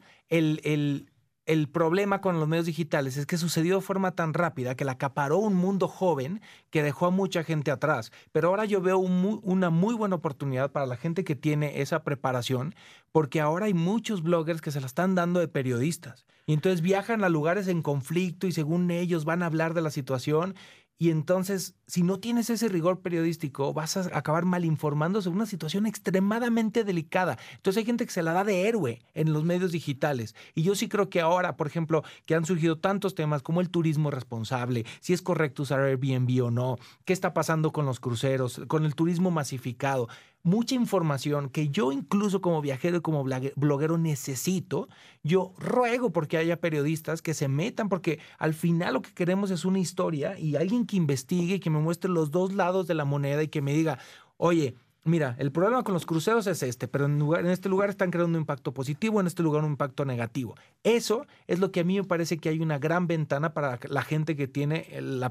el problema con los medios digitales es que sucedió de forma tan rápida que la acaparó un mundo joven que dejó a mucha gente atrás. Pero ahora yo veo una muy buena oportunidad para la gente que tiene esa preparación, porque ahora hay muchos bloggers que se la están dando de periodistas. Y entonces viajan a lugares en conflicto y según ellos van a hablar de la situación. Y entonces, si no tienes ese rigor periodístico, vas a acabar mal informando sobre una situación extremadamente delicada. Entonces hay gente que se la da de héroe en los medios digitales. Y yo sí creo que ahora, por ejemplo, que han surgido tantos temas como el turismo responsable, si es correcto usar Airbnb o no, qué está pasando con los cruceros, con el turismo masificado. Mucha información que yo incluso como viajero y como bloguero necesito. Yo ruego porque haya periodistas que se metan, porque al final lo que queremos es una historia y alguien que investigue y que me muestre los dos lados de la moneda y que me diga, oye, mira, el problema con los cruceros es pero en este lugar están creando un impacto positivo, en este lugar un impacto negativo. Eso es lo que a mí me parece que hay una gran ventana para la gente que tiene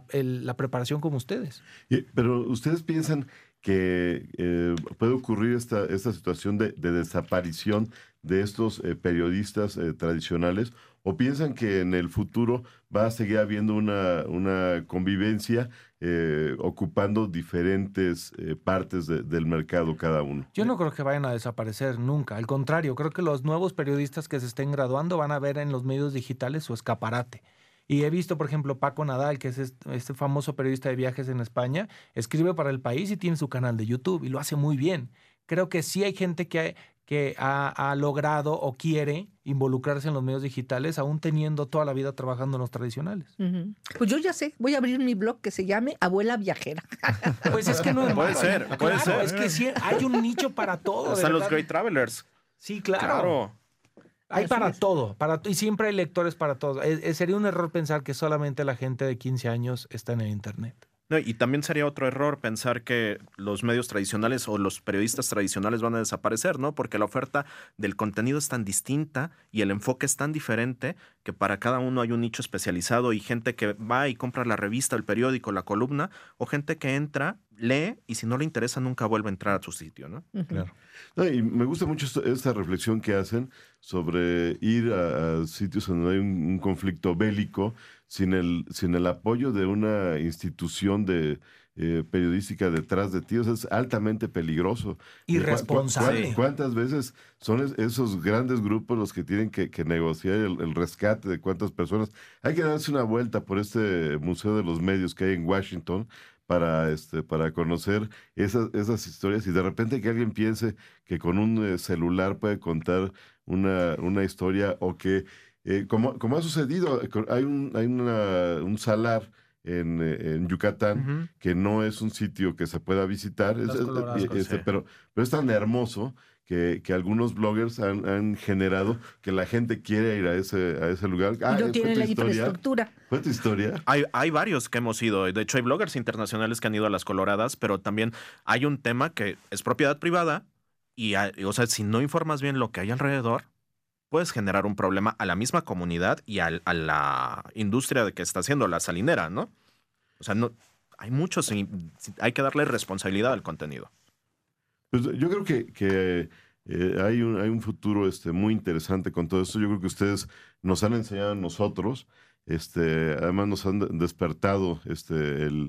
la preparación como ustedes. Pero ustedes piensan que puede ocurrir esta situación de desaparición de estos periodistas tradicionales, o piensan que en el futuro va a seguir habiendo una convivencia ocupando diferentes partes del mercado cada uno? Yo no creo que vayan a desaparecer nunca. Al contrario, creo que los nuevos periodistas que se estén graduando van a ver en los medios digitales su escaparate. Y he visto, por ejemplo, Paco Nadal, que es este famoso periodista de viajes en España, escribe para El País y tiene su canal de YouTube y lo hace muy bien. Creo que sí hay gente que ha logrado o quiere involucrarse en los medios digitales, aún teniendo toda la vida trabajando en los tradicionales. Uh-huh. Pues yo ya sé, voy a abrir mi blog que se llame Abuela Viajera. Pues es que no es Puede malo. ser, Claro, puede ser. Es que sí, hay un nicho para todo. Están de los verdad. Great Travelers. Sí, claro. Claro. Hay para todo, y siempre hay lectores para todo. Sería un error pensar que solamente la gente de 15 años está en el Internet. No, y también sería otro error pensar que los medios tradicionales o los periodistas tradicionales van a desaparecer, ¿no? Porque la oferta del contenido es tan distinta y el enfoque es tan diferente que para cada uno hay un nicho especializado y gente que va y compra la revista, el periódico, la columna, o gente que entra, lee y si no le interesa nunca vuelve a entrar a su sitio, ¿no? Uh-huh. Claro. No, y me gusta mucho esta reflexión que hacen sobre ir a sitios donde hay un conflicto bélico sin el apoyo de una institución periodística detrás de ti. O sea, es altamente peligroso. Irresponsable. ¿Cuántas veces son esos grandes grupos los que tienen que negociar el rescate de cuántas personas? Hay que darse una vuelta por este Museo de los Medios que hay en Washington para conocer esas historias y de repente que alguien piense que con un celular puede contar una historia o que como ha sucedido, hay un salar en Yucatán que no es un sitio que se pueda visitar, pero es tan hermoso que algunos bloggers han generado que la gente quiere ir a ese lugar. Y no tienen la infraestructura. ¿Fue tu historia? Hay varios que hemos ido. De hecho, hay bloggers internacionales que han ido a las Coloradas, pero también hay un tema que es propiedad privada y, o sea, si no informas bien lo que hay alrededor, puedes generar un problema a la misma comunidad y a la industria de que está haciendo la salinera, ¿no? O sea, no hay muchos, hay que darle responsabilidad al contenido. Pues yo creo que hay un futuro muy interesante con todo esto. Yo creo que ustedes nos han enseñado a nosotros, además nos han despertado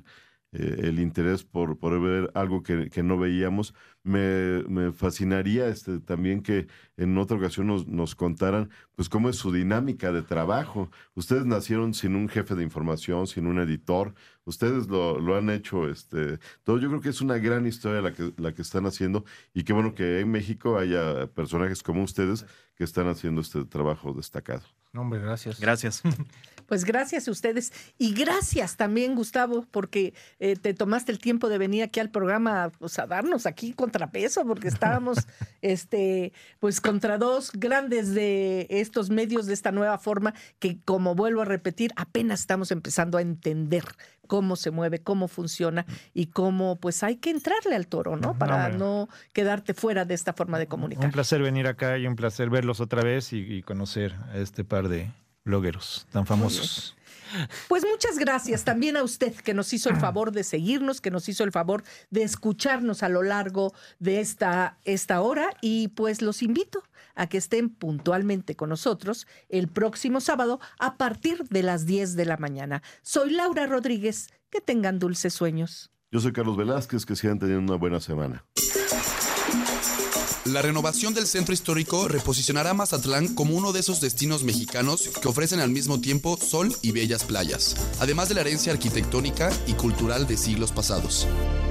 el interés por ver algo que no veíamos. Me fascinaría también que en otra ocasión nos contaran pues cómo es su dinámica de trabajo. Ustedes nacieron sin un jefe de información, sin un editor. Ustedes lo han hecho todo. Yo creo que es una gran historia la que están haciendo, y qué bueno que en México haya personajes como ustedes que están haciendo este trabajo destacado. No, hombre, gracias. Gracias. Pues gracias a ustedes, y gracias también, Gustavo, porque te tomaste el tiempo de venir aquí al programa, pues, a darnos aquí contrapeso, porque estábamos pues contra dos grandes de estos medios de esta nueva forma que, como vuelvo a repetir, apenas estamos empezando a entender cómo se mueve, cómo funciona y cómo pues hay que entrarle al toro, ¿no? Para no quedarte fuera de esta forma de comunicar. Un placer venir acá y un placer verlos otra vez y conocer a este par de blogueros tan famosos. Pues muchas gracias también a usted que nos hizo el favor de seguirnos, que nos hizo el favor de escucharnos a lo largo de esta hora, y pues los invito a que estén puntualmente con nosotros el próximo sábado a partir de las 10 de la mañana. Soy Laura Rodríguez, que tengan dulces sueños. Yo soy Carlos Velázquez, que sigan teniendo una buena semana. La renovación del centro histórico reposicionará a Mazatlán como uno de esos destinos mexicanos que ofrecen al mismo tiempo sol y bellas playas, además de la herencia arquitectónica y cultural de siglos pasados.